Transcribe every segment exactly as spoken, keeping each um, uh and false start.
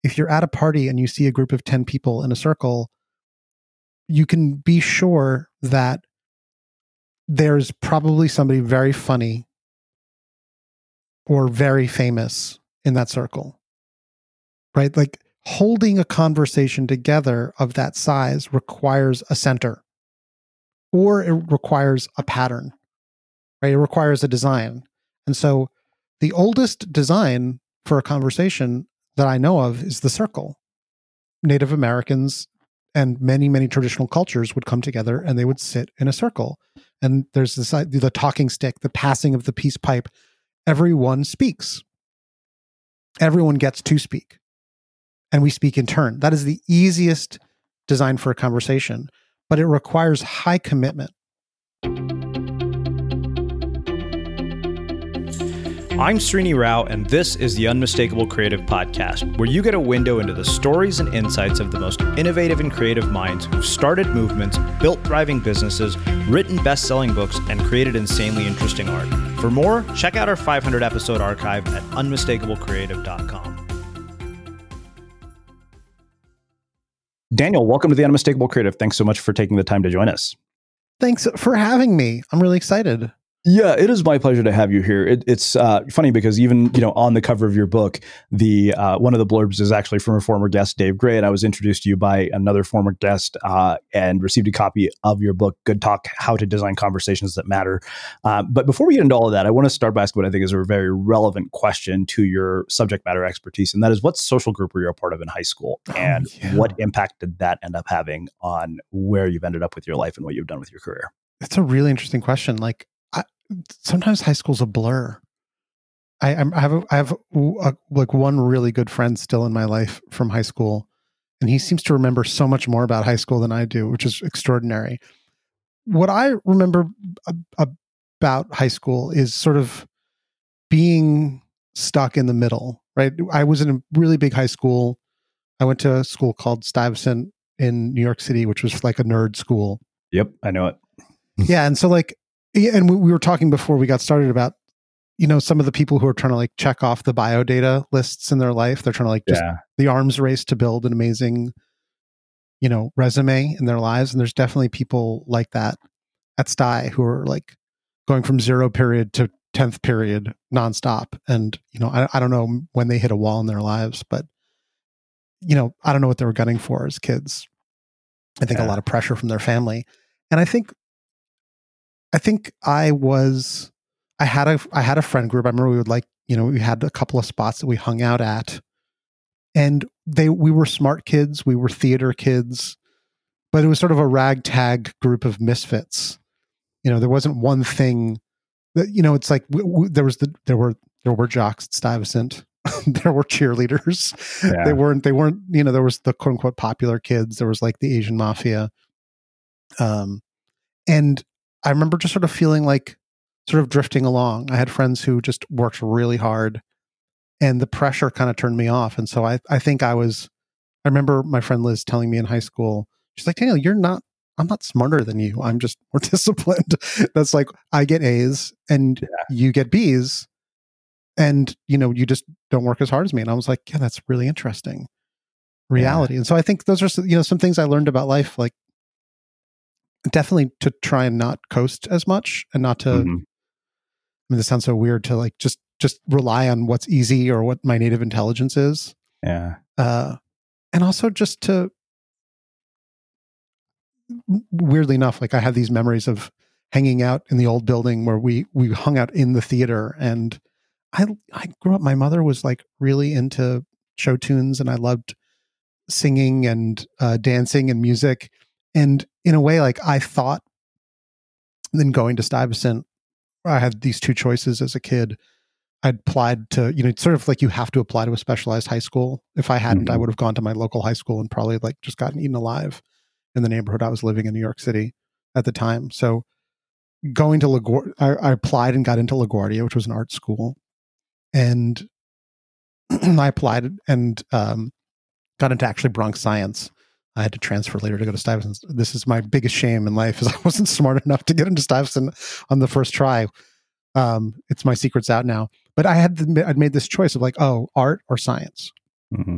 if you're at a party and you see a group of ten people in a circle, you can be sure that there's probably somebody very funny or very famous in that circle, right? Like holding a conversation together of that size requires a center, or it requires a pattern, right? It requires a design. And so the oldest design for a conversation that I know of is the circle. Native Americans and many, many traditional cultures would come together and they would sit in a circle. And there's this, the talking stick, the passing of the peace pipe. Everyone speaks. Everyone gets to speak. And we speak in turn. That is the easiest design for a conversation, but it requires high commitment. I'm Srini Rao, and this is the Unmistakable Creative Podcast, where you get a window into the stories and insights of the most innovative and creative minds who've started movements, built thriving businesses, written best-selling books, and created insanely interesting art. For more, check out our five hundred episode archive at unmistakable creative dot com. Daniel, welcome to the Unmistakable Creative. Thanks so much for taking the time to join us. Thanks for having me. I'm really excited. Yeah, it is my pleasure to have you here. It, it's uh, funny because even, you know, on the cover of your book, the uh, one of the blurbs is actually from a former guest, Dave Gray, and I was introduced to you by another former guest uh, and received a copy of your book, Good Talk: How to Design Conversations That Matter. Uh, but before we get into all of that, I want to start by asking what I think is a very relevant question to your subject matter expertise, and that is, what social group were you a part of in high school, and oh, yeah. what impact did that end up having on where you've ended up with your life and what you've done with your career? It's a really interesting question. Like, I, sometimes high school's a blur. I, I'm, I have a, I have a, like one really good friend still in my life from high school, and he seems to remember so much more about high school than I do, which is extraordinary. What I remember a, about high school is sort of being stuck in the middle, right? I was in a really big high school. I went to a school called Stuyvesant in New York City, which was like a nerd school. Yep, I know it. Yeah, and so like, and we, we were talking before we got started about, you know, some of the people who are trying to like check off the bio data lists in their life. They're trying to like just yeah. the arms race to build an amazing, you know, resume in their lives. And there's definitely people like that at Sty who are like going from zero period to tenth period nonstop. And, you know, I, I don't know when they hit a wall in their lives, but, you know, I don't know what they were gunning for as kids. I think yeah. a lot of pressure from their family. And I think I think I was, I had a, I had a friend group. I remember we would like, you know, we had a couple of spots that we hung out at, and they, we were smart kids. We were theater kids, but it was sort of a ragtag group of misfits. You know, there wasn't one thing that, you know, it's like w- w- there was the, there were, there were jocks at Stuyvesant. There were cheerleaders. Yeah. They weren't, they weren't, you know, there was the quote unquote popular kids. There was like the Asian mafia. Um, and I remember just sort of feeling like sort of drifting along. I had friends who just worked really hard, and the pressure kind of turned me off. And so I, I think I was, I remember my friend Liz telling me in high school, she's like, Daniel, you're not, I'm not smarter than you. I'm just more disciplined. That's like, I get A's and yeah. you get B's, and, you know, you just don't work as hard as me. And I was like, yeah, that's really interesting reality. Yeah. And so I think those are, you know, some things I learned about life, like, definitely to try and not coast as much, and not to, mm-hmm. I mean, this sounds so weird to like, just, just rely on what's easy or what my native intelligence is. Yeah. Uh, and also just to, weirdly enough, like I have these memories of hanging out in the old building where we, we hung out in the theater. And I, I grew up, my mother was like really into show tunes, and I loved singing and uh, dancing and music. And in a way, like I thought, then going to Stuyvesant, I had these two choices as a kid. I applied to, you know, it's sort of like you have to apply to a specialized high school. If I hadn't, mm-hmm. I would have gone to my local high school and probably like just gotten eaten alive in the neighborhood I was living in New York City at the time. So going to LaGuardia, I, I applied and got into LaGuardia, which was an art school. And I applied and um, got into actually Bronx Science. I had to transfer later to go to Stuyvesant. This is my biggest shame in life, is I wasn't smart enough to get into Stuyvesant on the first try. Um, it's my secret's out now. But I had the, I'd made this choice of like, oh, art or science. Mm-hmm.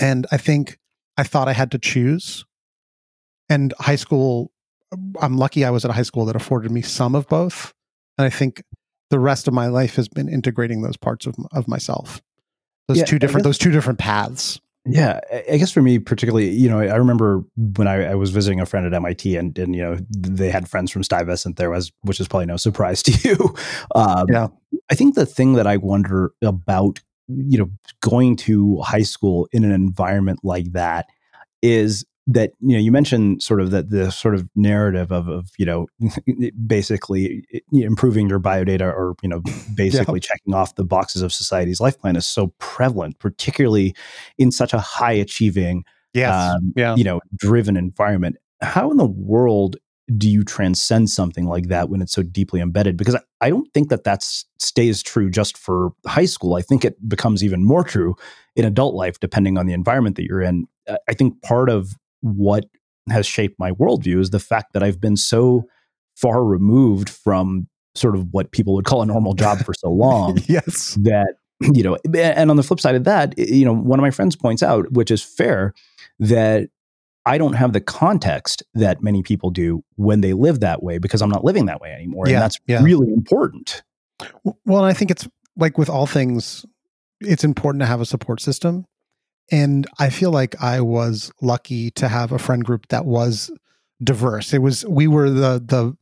And I think I thought I had to choose. And high school, I'm lucky I was at a high school that afforded me some of both. And I think the rest of my life has been integrating those parts of, of myself. Those Yeah, two different, guess, those two different paths. Yeah. I guess for me particularly, you know, I remember when I, I was visiting a friend at M I T and, and, you know, they had friends from Stuyvesant there, was, which is probably no surprise to you. Um, yeah. I think the thing that I wonder about, you know, going to high school in an environment like that is that, you know, you mentioned sort of that the sort of narrative of, of you know, basically improving your biodata or, you know, basically yeah. checking off the boxes of society's life plan is so prevalent, particularly in such a high achieving, yes. um, yeah. you know, driven environment. How in the world do you transcend something like that when it's so deeply embedded? Because I, I don't think that that stays true just for high school. I think it becomes even more true in adult life, depending on the environment that you're in. I think part of what has shaped my worldview is the fact that I've been so far removed from sort of what people would call a normal job for so long. yes. That, you know, and on the flip side of that, you know, one of my friends points out, which is fair, that I don't have the context that many people do when they live that way because I'm not living that way anymore. Yeah, and that's yeah. really important. Well, I think it's like with all things, it's important to have a support system. And I feel like I was lucky to have a friend group that was diverse. It was, we were the, the,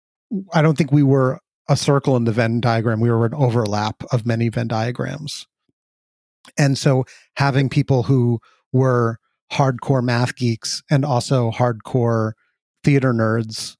I don't think we were a circle in the Venn diagram. We were an overlap of many Venn diagrams. And so having people who were hardcore math geeks and also hardcore theater nerds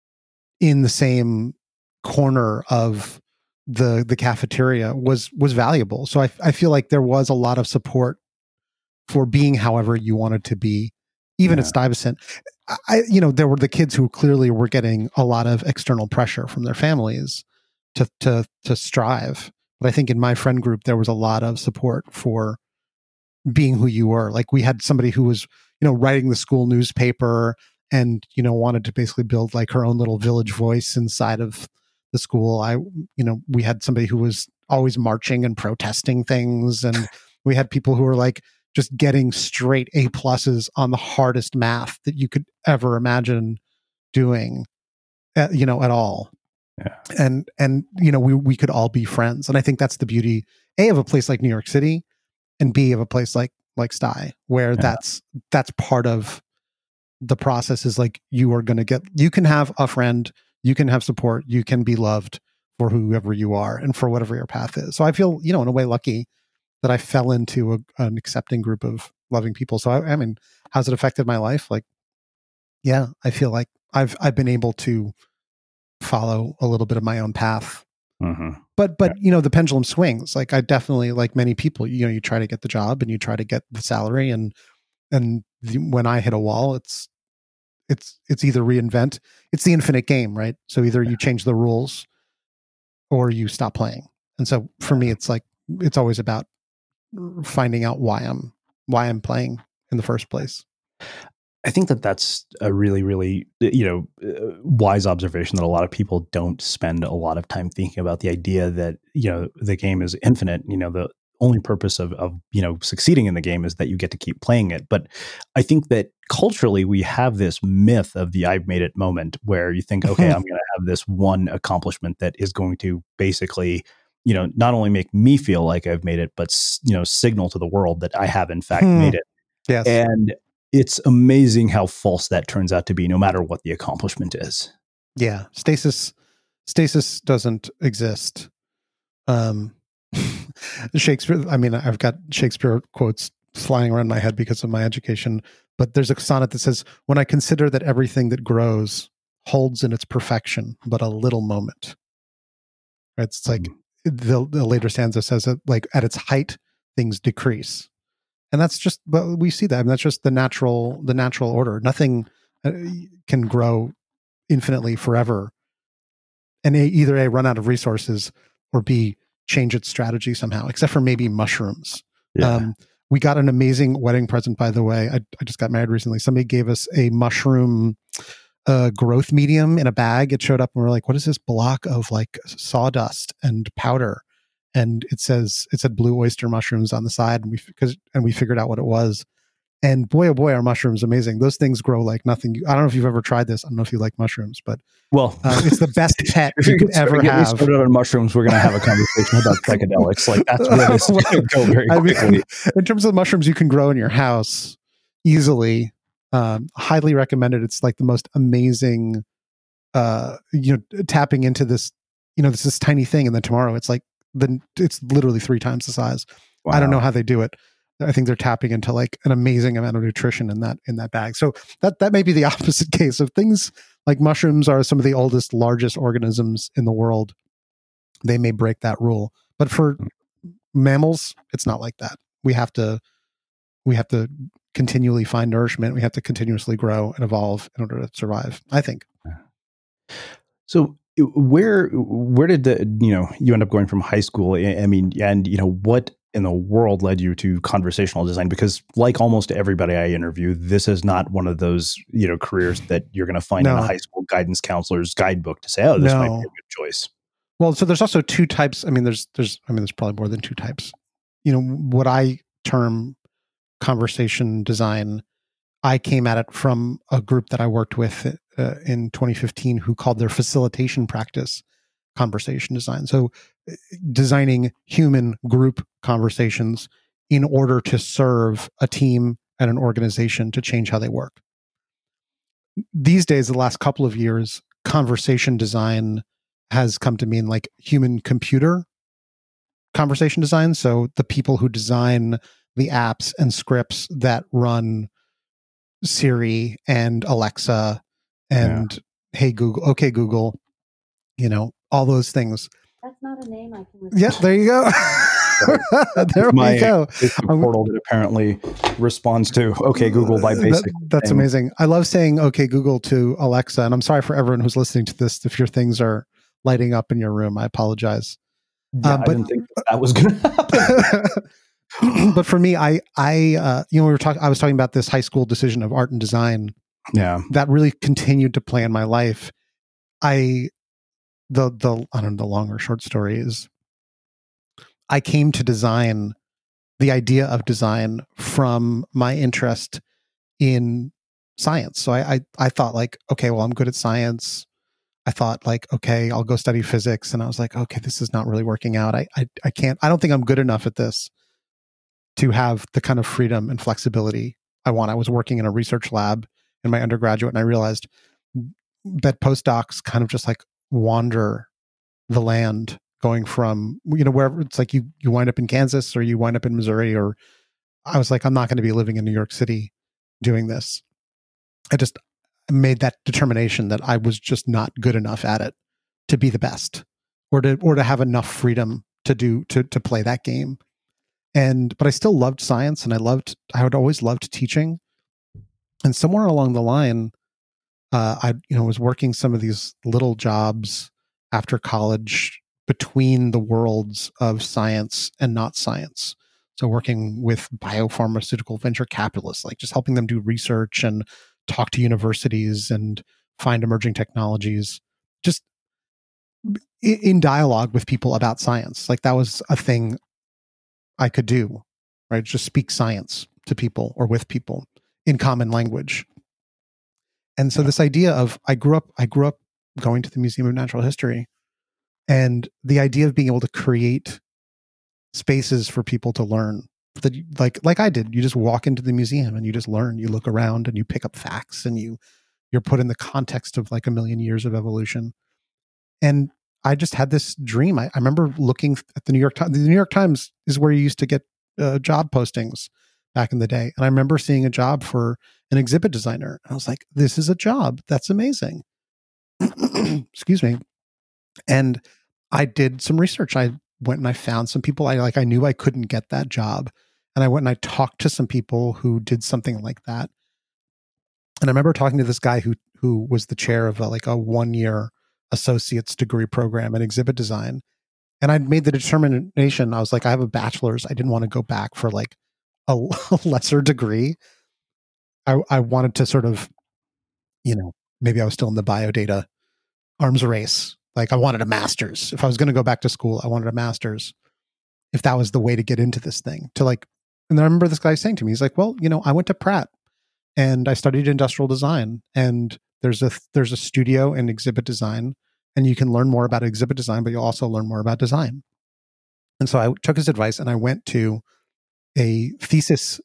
in the same corner of the the cafeteria was was valuable. So I I feel like there was a lot of support for being however you wanted to be, even yeah. at Stuyvesant. I you know there were the kids who clearly were getting a lot of external pressure from their families to to to strive. But I think in my friend group there was a lot of support for being who you were. Like we had somebody who was, you know, writing the school newspaper and, you know, wanted to basically build like her own little Village Voice inside of the school. I, you know, we had somebody who was always marching and protesting things. And we had people who were like just getting straight A pluses on the hardest math that you could ever imagine doing, uh, you know, at all. Yeah. And, and, you know, we, we could all be friends. And I think that's the beauty, A, of a place like New York City, and B, of a place like like Stye, where yeah. that's that's part of the process. Is like you are going to get, you can have a friend, you can have support, you can be loved for whoever you are and for whatever your path is. So I feel, you know, in a way lucky that I fell into a, an accepting group of loving people. So I, I mean, how's it affected my life? Like, yeah, I feel like I've I've been able to follow a little bit of my own path. Mm-hmm. But, but, you know, the pendulum swings. Like I definitely, like many people, you know, you try to get the job and you try to get the salary and, and the, when I hit a wall, it's, it's, it's either reinvent, it's the infinite game, right? So either you change the rules or you stop playing. And so for me, it's like, it's always about finding out why I'm, why I'm playing in the first place. I think that that's a really, really, you know, uh, wise observation that a lot of people don't spend a lot of time thinking about the idea that, you know, the game is infinite. You know, the only purpose of, of, you know, succeeding in the game is that you get to keep playing it. But I think that culturally we have this myth of the I've made it moment where you think, okay, I'm going to have this one accomplishment that is going to basically, you know, not only make me feel like I've made it, but, you know, signal to the world that I have in fact hmm. made it. Yes. And it's amazing how false that turns out to be, no matter what the accomplishment is. Yeah. Stasis, stasis doesn't exist. Um, Shakespeare, I mean, I've got Shakespeare quotes flying around my head because of my education, but there's a sonnet that says, when I consider that everything that grows holds in its perfection, but a little moment. Right? It's like mm-hmm. the, the later stanza says that like at its height, things decrease. And that's just, but we see that. I mean, that's just the natural, the natural order. Nothing uh, can grow infinitely forever. And a, either A, run out of resources, or B, change its strategy somehow, except for maybe mushrooms. Yeah. Um, we got an amazing wedding present, by the way. I, I just got married recently. Somebody gave us a mushroom uh, growth medium in a bag. It showed up and we we're like, what is this block of like sawdust and powder? and it says it said blue oyster mushrooms on the side, and we because and we figured out what it was. And boy, oh boy, are mushrooms amazing. Those things grow like nothing. I don't know if you've ever tried this. I don't know if you like mushrooms, but well, uh, it's the best pet if you could ever get have. Started on mushrooms, we're going to have a conversation about psychedelics. Like that's where this is going to go very quickly. I mean, in terms of mushrooms you can grow in your house easily, um, highly recommended. It's like the most amazing, uh, you know, tapping into this, you know, this this tiny thing, and then tomorrow it's like the it's literally three times the size. Wow. I don't know how they do it. I think they're tapping into like an amazing amount of nutrition in that in that bag. So that that may be the opposite case of things. Like mushrooms are some of the oldest, largest organisms in the world. They may break that rule, but for mammals, it's not like that. We have to we have to continually find nourishment. We have to continuously grow and evolve in order to survive, I think. So where where did the you know you end up going from high school? I mean, and you know what in the world led you to conversational design? Because like almost everybody I interview, this is not one of those, you know, careers that you're going to find no. in a high school guidance counselor's guidebook to say, oh, this no. might be a good choice. Well, so there's also two types. I mean, there's, there's, I mean, there's probably more than two types. You know, what I term conversation design, I came at it from a group that I worked with uh, in twenty fifteen who called their facilitation practice conversation design. So designing human group conversations in order to serve a team and an organization to change how they work. These days, the last couple of years, conversation design has come to mean like human computer conversation design. So the people who design the apps and scripts that run Siri and Alexa and yeah. Hey Google, okay Google, you know, all those things. That's not a name I can respond. Yeah, there you go. There My, we go. It's a portal that apparently responds to okay Google by basic. That, that's name. Amazing. I love saying okay Google to Alexa, and I'm sorry for everyone who's listening to this if your things are lighting up in your room. I apologize. Yeah, uh, but, I didn't think that was going to happen. But for me, I, I, uh, you know, we were talking. I was talking about this high school decision of art and design. Yeah, that really continued to play in my life. I, the the I don't know the long or short story is, I came to design, the idea of design from my interest in science. So I, I, I thought like, okay, well, I'm good at science. I thought like, okay, I'll go study physics. And I was like, okay, this is not really working out. I, I, I can't, I don't think I'm good enough at this to have the kind of freedom and flexibility I want. I was working in a research lab in my undergraduate, and I realized that postdocs kind of just like wander the land, going from, you know, wherever. It's like you, you wind up in Kansas or you wind up in Missouri, or I was like, I'm not going to be living in New York City doing this. I just made that determination that I was just not good enough at it to be the best, or to, or to have enough freedom to do, to, to play that game. And, but I still loved science, and I loved, I had always loved teaching. And somewhere along the line, uh, I, you know, was working some of these little jobs after college between the worlds of science and not science. So working with biopharmaceutical venture capitalists, like just helping them do research and talk to universities and find emerging technologies, just in dialogue with people about science. Like that was a thing I could do, right? Just speak science to people or with people in common language. And so this idea of, I grew up, I grew up going to the Museum of Natural History, and the idea of being able to create spaces for people to learn, that like, like I did, you just walk into the museum and you just learn, you look around and you pick up facts, and you, you're put in the context of like a million years of evolution. And I just had this dream. I, I remember looking at the New York Times. The New York Times is where you used to get uh, job postings back in the day. And I remember seeing a job for an exhibit designer. I was like, this is a job. That's amazing. Excuse me. And I did some research. I went and I found some people. I like, I knew I couldn't get that job. And I went and I talked to some people who did something like that. And I remember talking to this guy who, who was the chair of a, like a one year associate's degree program in exhibit design. And I'd made the determination. I was like, I have a bachelor's. I didn't want to go back for like a, a lesser degree. I, I wanted to sort of, you know, maybe I was still in the biodata arms race. Like I wanted a master's. If I was going to go back to school, I wanted a master's. if that was the way to get into this thing. To like, and I remember this guy saying to me, he's like, well, you know, I went to Pratt and I studied industrial design, and there's a there's a studio in exhibit design, and you can learn more about exhibit design, but you'll also learn more about design. And so I took his advice and I went to a thesis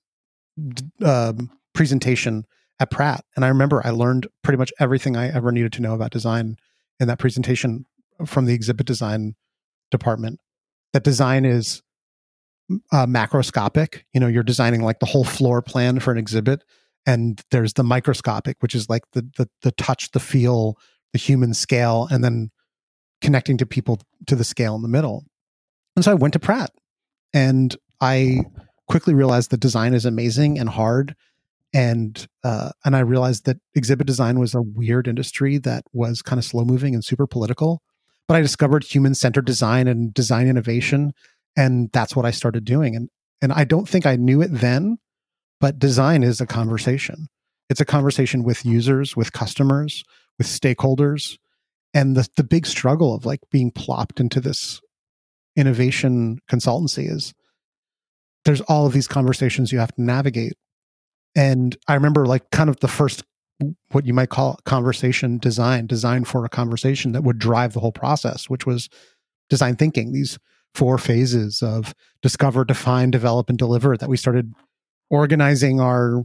um, presentation at Pratt. And I remember I learned pretty much everything I ever needed to know about design in that presentation from the exhibit design department. That design is uh, macroscopic. You know, you're designing like the whole floor plan for an exhibit. And there's the microscopic, which is like the, the, the touch, the feel, the human scale, and then connecting to people to the scale in the middle. And so I went to Pratt, and I quickly realized that design is amazing and hard. And uh, and I realized that exhibit design was a weird industry that was kind of slow moving and super political. But I discovered human-centered design and design innovation, and that's what I started doing. And and I don't think I knew it then, but design is a conversation. It's a conversation with users, with customers, with stakeholders. And the the big struggle of like being plopped into this innovation consultancy is there's all of these conversations you have to navigate. And I remember like kind of the first, what you might call conversation design, design for a conversation that would drive the whole process, which was design thinking, these four phases of discover, define, develop, and deliver that we started organizing our,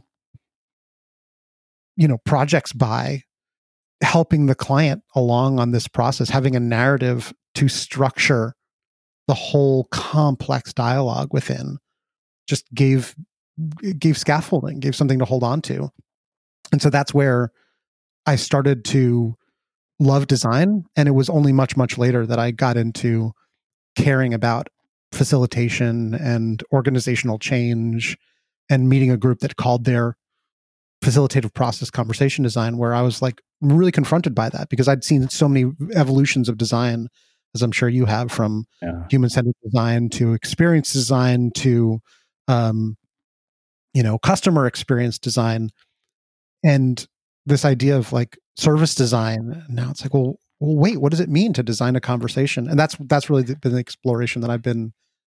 you know, projects by, helping the client along on this process, having a narrative to structure the whole complex dialogue within, just gave gave scaffolding, gave something to hold on to. And so that's where I started to love design. And it was only much, much later that I got into caring about facilitation and organizational change and meeting a group that called their facilitative process conversation design, where I was like really confronted by that because I'd seen so many evolutions of design, as I'm sure you have, from yeah. human-centered design to experience design to um, you know, customer experience design, and this idea of like service design. Now it's like, well, well, wait, what does it mean to design a conversation? And that's that's really been the exploration that I've been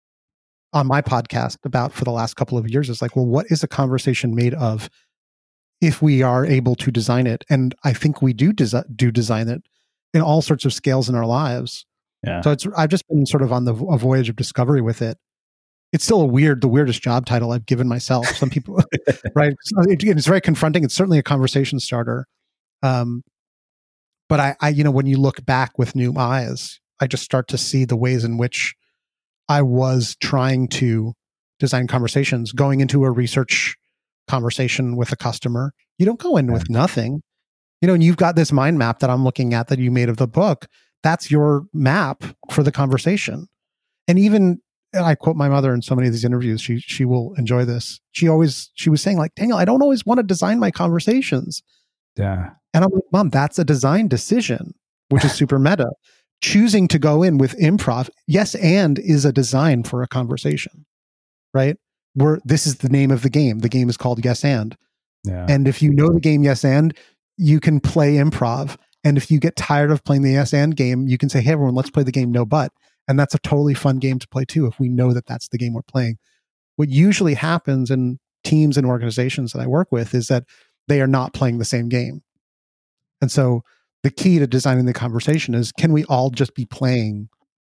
on my podcast about for the last couple of years. Is like, well, what is a conversation made of if we are able to design it? And I think we do desi- do design it in all sorts of scales in our lives. Yeah. So it's I've just been sort of on the a voyage of discovery with it. It's still a weird, the weirdest job title I've given myself. Some people, right? It's very confronting. It's certainly a conversation starter. Um, but I, I, you know, when you look back with new eyes, I just start to see the ways in which I was trying to design conversations, going into a research conversation with a customer. You don't go in yeah. with nothing, you know, and you've got this mind map that I'm looking at that you made of the book. That's your map for the conversation. And even, and I quote my mother in so many of these interviews, she she will enjoy this. She always, she was saying like, Daniel, I don't always want to design my conversations. Yeah. And I'm like, Mom, that's a design decision, which is super meta. Choosing to go in with improv, yes, and is a design for a conversation, right? Where this is the name of the game. The game is called Yes and. Yeah. And if you know the game Yes and, you can play improv. And if you get tired of playing the Yes and game, you can say, hey, everyone, let's play the game No But. And that's a totally fun game to play too, if we know that that's the game we're playing. What usually happens in teams and organizations that I work with is that they are not playing the same game. And so the key to designing the conversation is, can we all just be playing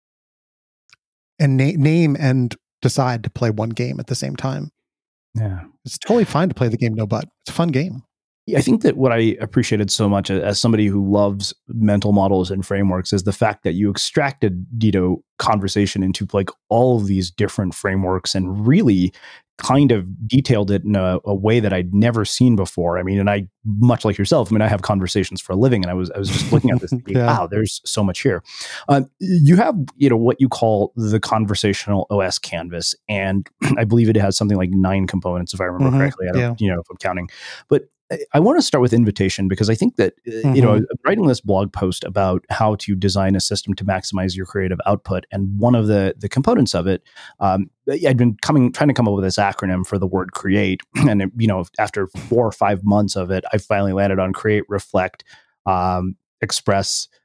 and na- name and decide to play one game at the same time? Yeah. It's totally fine to play the game No But. It's a fun game. I think that what I appreciated so much as somebody who loves mental models and frameworks is the fact that you extracted, you know, conversation into like all of these different frameworks and really kind of detailed it in a, a way that I'd never seen before. I mean, and I, much like yourself, I mean, I have conversations for a living, and I was I was just looking at this thinking, yeah. wow, there's so much here. Um, you have, you know, what you call the conversational O S canvas, and I believe it has something like nine components, if I remember mm-hmm. correctly. I don't, yeah. you know, if I'm counting, but I want to start with invitation because I think that, mm-hmm. you know, I'm writing this blog post about how to design a system to maximize your creative output. And one of the the components of it, um, I'd been coming, trying to come up with this acronym for the word create. And, it, you know, after four or five months of it, I finally landed on create, reflect, um, express,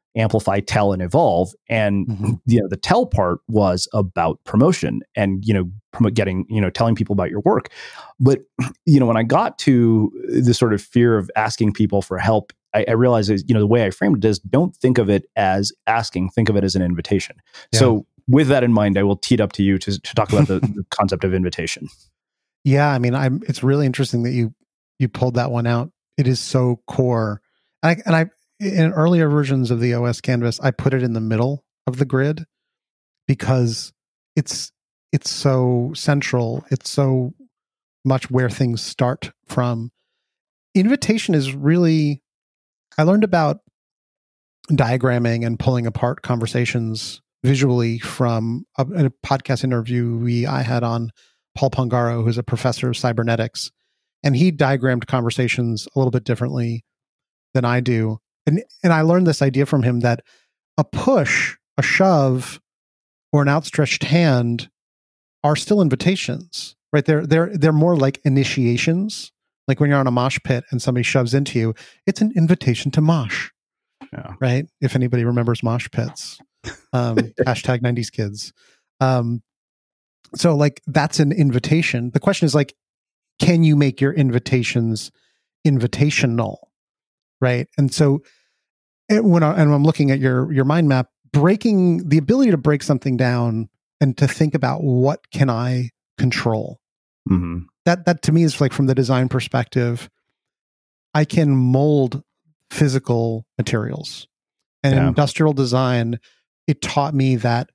amplify, tell, and evolve. And mm-hmm. you know, the tell part was about promotion and, you know, promote getting, you know, telling people about your work. But, you know, when I got to the sort of fear of asking people for help, I, I realized, is, you know, the way I framed it is, don't think of it as asking, think of it as an invitation. Yeah. So with that in mind, I will tee it up to you to, to talk about the, the concept of invitation. Yeah. I mean, I'm, it's really interesting that you, you pulled that one out. It is so core. And I, and I, in earlier versions of the O S canvas, I put it in the middle of the grid because it's, it's so central. It's so much where things start from. Invitation is really, I learned about diagramming and pulling apart conversations visually from a, a podcast interview we, I had on Paul Pongaro, who's a professor of cybernetics. And he diagrammed conversations a little bit differently than I do. And, and I learned this idea from him that a push, a shove, or an outstretched hand are still invitations, right? They're, they're, they're more like initiations. Like when you're on a mosh pit and somebody shoves into you, it's an invitation to mosh, yeah. Right? If anybody remembers mosh pits, um, hashtag nineties kids. Um, so like that's an invitation. The question is like, can you make your invitations invitational, right? And so it, when, I, and I'm looking at your your mind map, breaking the ability to break something down and to think about what can I control. Mm-hmm. That that to me is like from the design perspective, I can mold physical materials. And yeah. in industrial design, it taught me that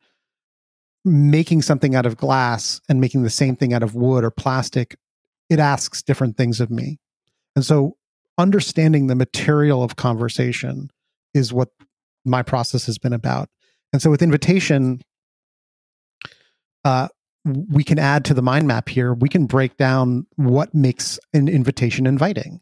making something out of glass and making the same thing out of wood or plastic, it asks different things of me. And so understanding the material of conversation is what my process has been about. And so with invitation, uh, we can add to the mind map here. We can break down what makes an invitation inviting.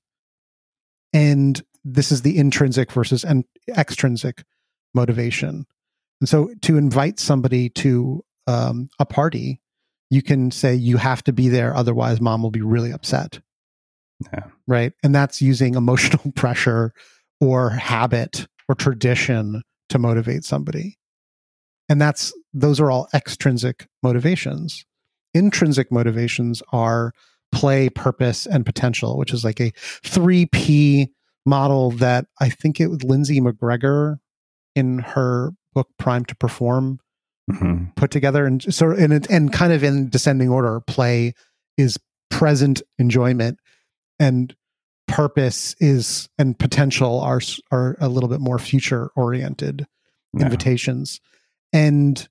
And this is the intrinsic versus an extrinsic motivation. And so to invite somebody to um, a party, you can say you have to be there, otherwise mom will be really upset. Yeah. Right. And that's using emotional pressure or habit or tradition to motivate somebody. And that's, those are all extrinsic motivations. Intrinsic motivations are play, purpose, and potential, which is like a three P model that I think it was Lindsay McGregor in her book Prime to Perform mm-hmm. put together. And so, and, and kind of in descending order, play is present enjoyment, and purpose is, and potential are, are a little bit more future oriented yeah. invitations. And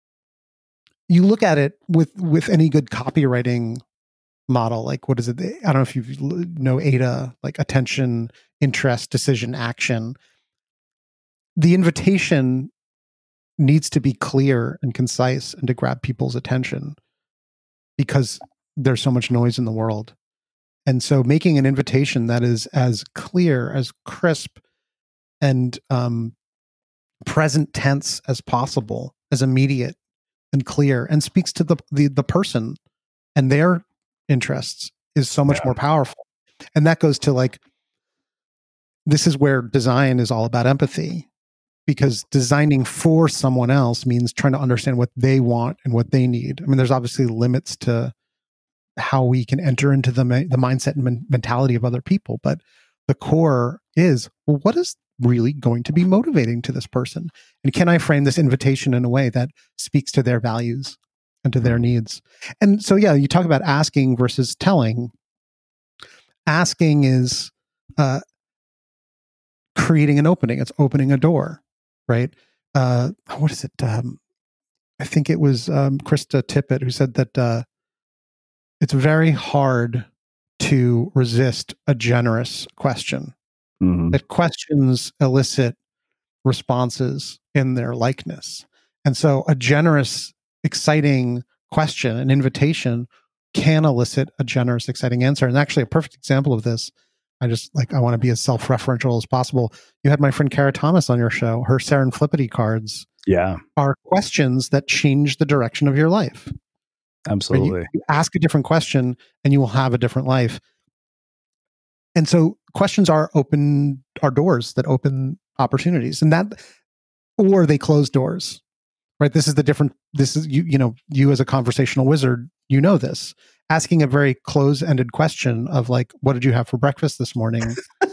you look at it with, with any good copywriting model, like what is it? I don't know if you know A D A, like attention, interest, decision, action. The invitation needs to be clear and concise and to grab people's attention because there's so much noise in the world. And so making an invitation that is as clear, as crisp, and um, present tense as possible, as immediate and clear, and speaks to the the, the person and their interests is so much yeah. more powerful. And that goes to like, this is where design is all about empathy, because designing for someone else means trying to understand what they want and what they need. I mean, there's obviously limits to how we can enter into the the mindset and men- mentality of other people, but the core is, well, what is really going to be motivating to this person? And can I frame this invitation in a way that speaks to their values and to their needs? And so, yeah, you talk about asking versus telling. Asking is uh, creating an opening. It's opening a door, right? Uh, what is it? Um, I think it was um, Krista Tippett who said that uh, it's very hard to resist a generous question. Mm-hmm. That questions elicit responses in their likeness. And so a generous, exciting question, an invitation, can elicit a generous, exciting answer. And actually a perfect example of this, I just like, I want to be as self-referential as possible. You had my friend Kara Thomas on your show. Her serendipity cards yeah. are questions that change the direction of your life. Absolutely. You, you ask a different question and you will have a different life. And so questions are open, are doors that open opportunities. And that or they close doors, right? This is the different, this is, you, you know, you as a conversational wizard, you know this. Asking a very close-ended question of like, what did you have for breakfast this morning?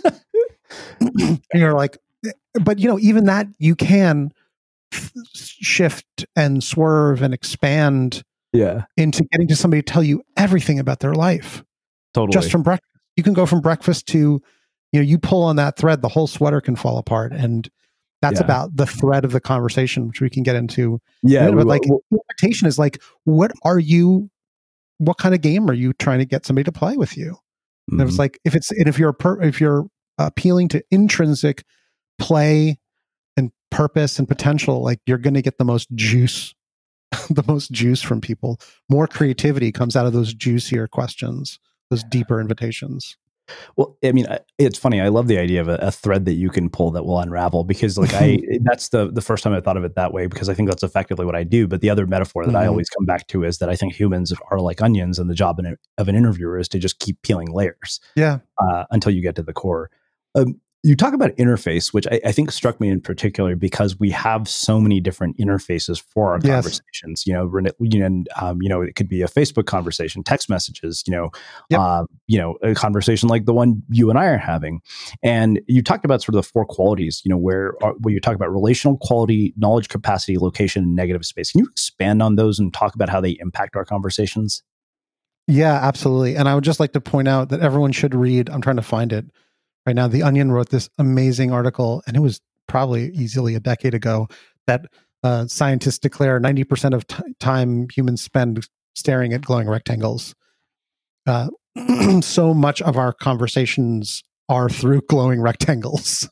And you're like, but you know, even that you can f- shift and swerve and expand yeah. into getting to somebody to tell you everything about their life. Totally. Just from breakfast. You can go from breakfast to, you know, you pull on that thread, the whole sweater can fall apart. And that's Yeah. about the thread of the conversation, which we can get into. Yeah. But We, like, we, invitation is like, what are you, what kind of game are you trying to get somebody to play with you? And mhm. it was like, if it's, and if you're, per, if you're appealing to intrinsic play and purpose and potential, like you're going to get the most juice, the most juice from people. More creativity comes out of those juicier questions, those deeper invitations. Well, I mean, it's funny. I love the idea of a, a thread that you can pull that will unravel, because like I, that's the the first time I thought of it that way, because I think that's effectively what I do. But the other metaphor that mm-hmm. I always come back to is that I think humans are like onions, and the job in a, of an interviewer is to just keep peeling layers, yeah, uh, until you get to the core. Um, you talk about interface, which I, I think struck me in particular because we have so many different interfaces for our yes. conversations. You know, you know, and, um, you know, it could be a Facebook conversation, text messages. You know, yep. uh, you know, a conversation like the one you and I are having. And you talked about sort of the four qualities. You know, where where you talk about relational quality, knowledge capacity, location, and negative space. Can you expand on those and talk about how they impact our conversations? Yeah, absolutely. And I would just like to point out that everyone should read. I'm trying to find it. Right now, The Onion wrote this amazing article, and it was probably easily a decade ago, that uh, scientists declare ninety percent of t- time humans spend staring at glowing rectangles. Uh, so much of our conversations are through glowing rectangles.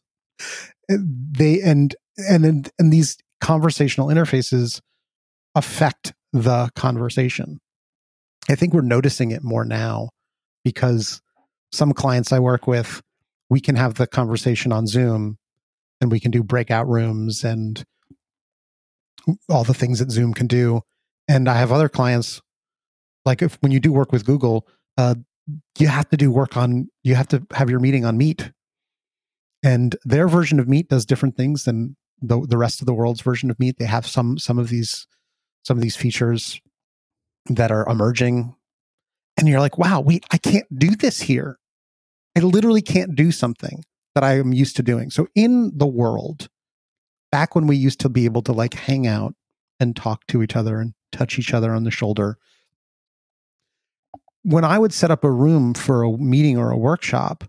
They and and and these conversational interfaces affect the conversation. I think we're noticing it more now because some clients I work with, we can have the conversation on Zoom and we can do breakout rooms and all the things that Zoom can do. And I have other clients, like if when you do work with Google, uh, you have to do work on, you have to have your meeting on Meet. And their version of Meet does different things than the, the rest of the world's version of Meet. They have some some of these some of these features that are emerging. And you're like, wow, wait, I can't do this here. I literally can't do something that I am used to doing. So in the world, back when we used to be able to like hang out and talk to each other and touch each other on the shoulder, when I would set up a room for a meeting or a workshop,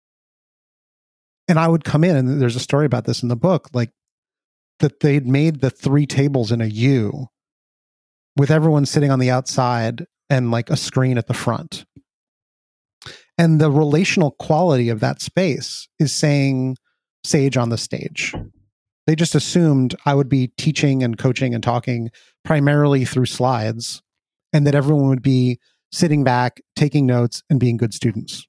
and I would come in, and there's a story about this in the book, like that they'd made the three tables in a U with everyone sitting on the outside and like a screen at the front. And the relational quality of that space is saying sage on the stage. They just assumed I would be teaching and coaching and talking primarily through slides, and that everyone would be sitting back, taking notes, and being good students.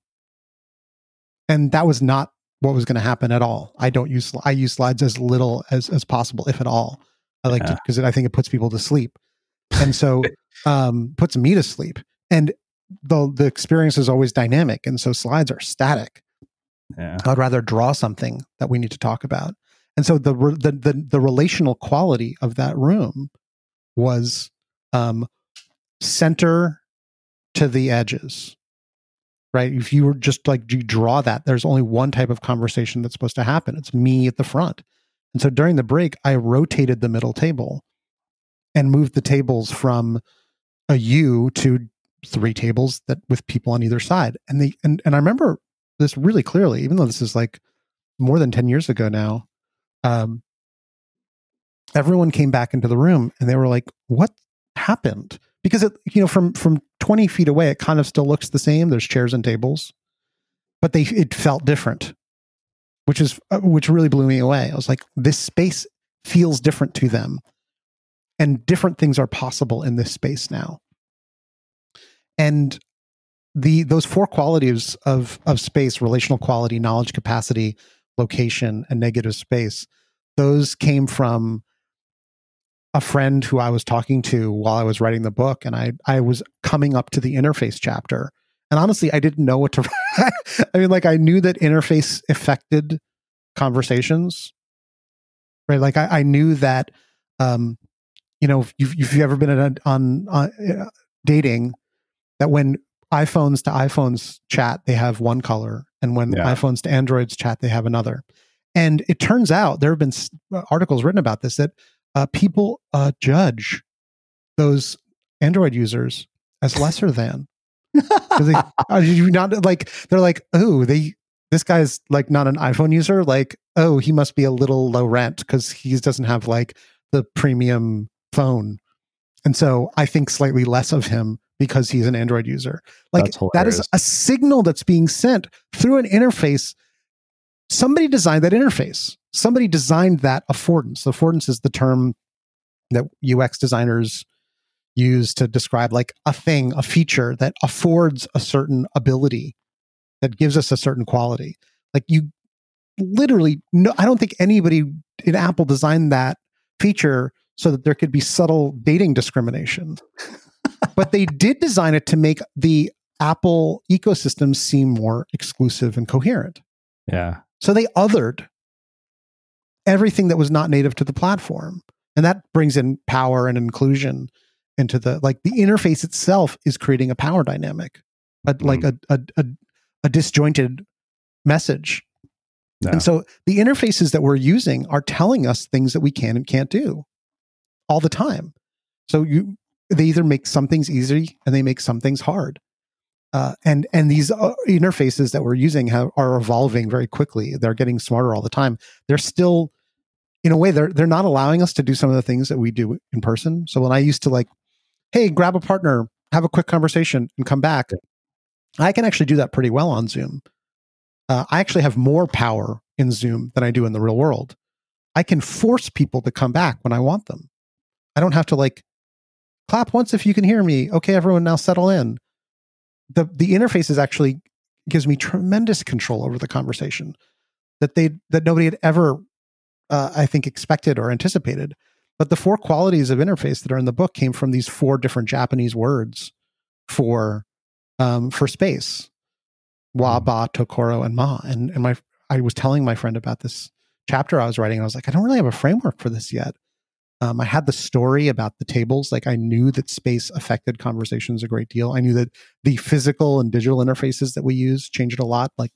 And that was not what was going to happen at all. I don't use, I use slides as little as, as possible, if at all. I like yeah. to, because I think it puts people to sleep. And so um, puts me to sleep. And the the experience is always dynamic, and so slides are static. Yeah. I'd rather draw something that we need to talk about. And so the the the, the relational quality of that room was um, center to the edges, right? If you were just like you draw that, there's only one type of conversation that's supposed to happen. It's me at the front. And so during the break, I rotated the middle table and moved the tables from a U to three tables that with people on either side. And they and, and I remember this really clearly, even though this is like more than ten years ago now. Um, everyone came back into the room and they were like, what happened? Because it, you know, from from twenty feet away, it kind of still looks the same. There's chairs and tables, but they it felt different, which is uh, which really blew me away. I was like, this space feels different to them, and different things are possible in this space now. And the those four qualities of of space: relational quality, knowledge capacity, location, and negative space, those came from a friend who I was talking to while I was writing the book, and I I was coming up to the interface chapter. And honestly, I didn't know what to write. I mean, like I knew that interface affected conversations, right? Like I, I knew that, um, you know, if you've, if you've ever been on, on, on uh, dating, that when iPhones to iPhones chat, they have one color, and when Yeah. iPhones to Androids chat, they have another. And it turns out there have been articles written about this, that uh, people uh, judge those Android users as lesser than. They, are you not like, they're like, oh, they this guy's like not an iPhone user. Like, oh, he must be a little low rent because he doesn't have like the premium phone, and so I think slightly less of him because he's an Android user. Like that is a signal that's being sent through an interface. Somebody designed that interface. Somebody designed that affordance. Affordance is the term that U X designers use to describe like a thing, a feature that affords a certain ability, that gives us a certain quality. Like you literally, no, I don't think anybody in Apple designed that feature so that there could be subtle dating discrimination. But they did design it to make the Apple ecosystem seem more exclusive and coherent. Yeah. So they othered everything that was not native to the platform. And that brings in power and inclusion into the, like the interface itself is creating a power dynamic, but mm. like a, a, a, a disjointed message. No. And so the interfaces that we're using are telling us things that we can and can't do all the time. So you, they either make some things easy and they make some things hard. Uh, and and these uh, interfaces that we're using have, are evolving very quickly. They're getting smarter all the time. They're still, in a way, they're they're not allowing us to do some of the things that we do in person. So when I used to like, hey, grab a partner, have a quick conversation, and come back, I can actually do that pretty well on Zoom. Uh, I actually have more power in Zoom than I do in the real world. I can force people to come back when I want them. I don't have to like clap once if you can hear me. Okay, everyone, now settle in. The the interface is actually gives me tremendous control over the conversation that they that nobody had ever, uh, I think, expected or anticipated. But the four qualities of interface that are in the book came from these four different Japanese words for um, for space: wa, ba, tokoro, and ma. And and my I was telling my friend about this chapter I was writing, and I was like, I don't really have a framework for this yet. Um, I had the story about the tables. Like I knew that space affected conversations a great deal. I knew that the physical and digital interfaces that we use changed a lot. Like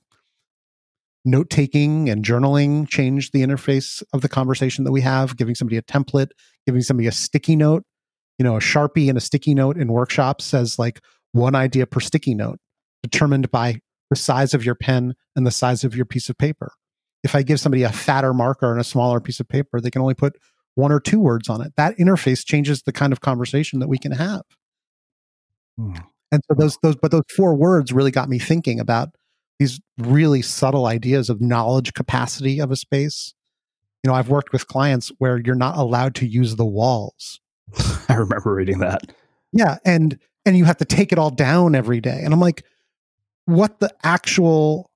note-taking and journaling changed the interface of the conversation that we have, giving somebody a template, giving somebody a sticky note. You know, a Sharpie and a sticky note in workshops says like one idea per sticky note, determined by the size of your pen and the size of your piece of paper. If I give somebody a fatter marker and a smaller piece of paper, they can only put one or two words on it. That interface changes the kind of conversation that we can have. Hmm. And so those, those, but those four words really got me thinking about these really subtle ideas of knowledge capacity of a space. You know, I've worked with clients where you're not allowed to use the walls. I remember reading that. Yeah. And, and you have to take it all down every day. And I'm like, what the actual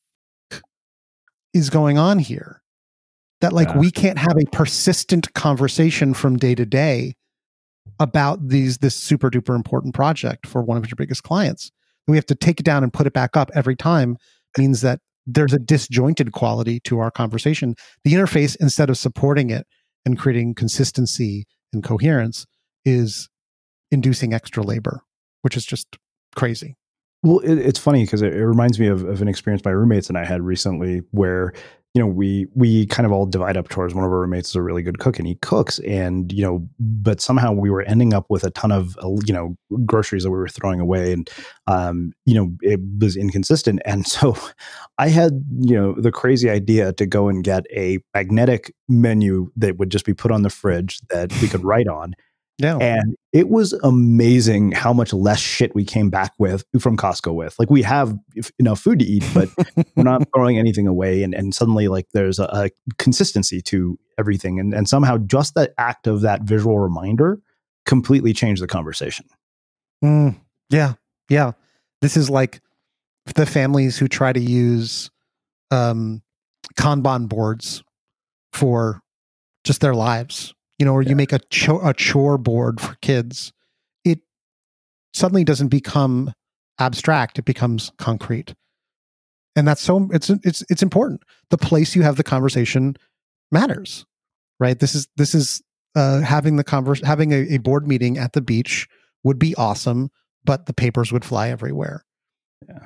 is going on here? That like yeah. we can't have a persistent conversation from day to day about these this super duper important project for one of your biggest clients. And we have to take it down and put it back up every time. Means that there's a disjointed quality to our conversation. The interface, instead of supporting it and creating consistency and coherence, is inducing extra labor, which is just crazy. Well, it, it's funny because it, it reminds me of, of an experience my roommates and I had recently where, you know, we we kind of all divide up towards one of our roommates is a really good cook and he cooks and, you know, but somehow we were ending up with a ton of, you know, groceries that we were throwing away and, um, you know, it was inconsistent. And so I had, you know, the crazy idea to go and get a magnetic menu that would just be put on the fridge that we could write on. Yeah. And it was amazing how much less shit we came back with from Costco with. Like we have enough food to eat, but we're not throwing anything away. And, and suddenly like there's a, a consistency to everything. And, and somehow just that act of that visual reminder completely changed the conversation. Mm, yeah. Yeah. This is like the families who try to use um, Kanban boards for just their lives. You know, or you make a, cho- a chore board for kids, it suddenly doesn't become abstract; it becomes concrete, and that's so it's it's it's important. The place you have the conversation matters. right? This is this is uh, having the converse, having a, a board meeting at the beach would be awesome, but the papers would fly everywhere. Yeah.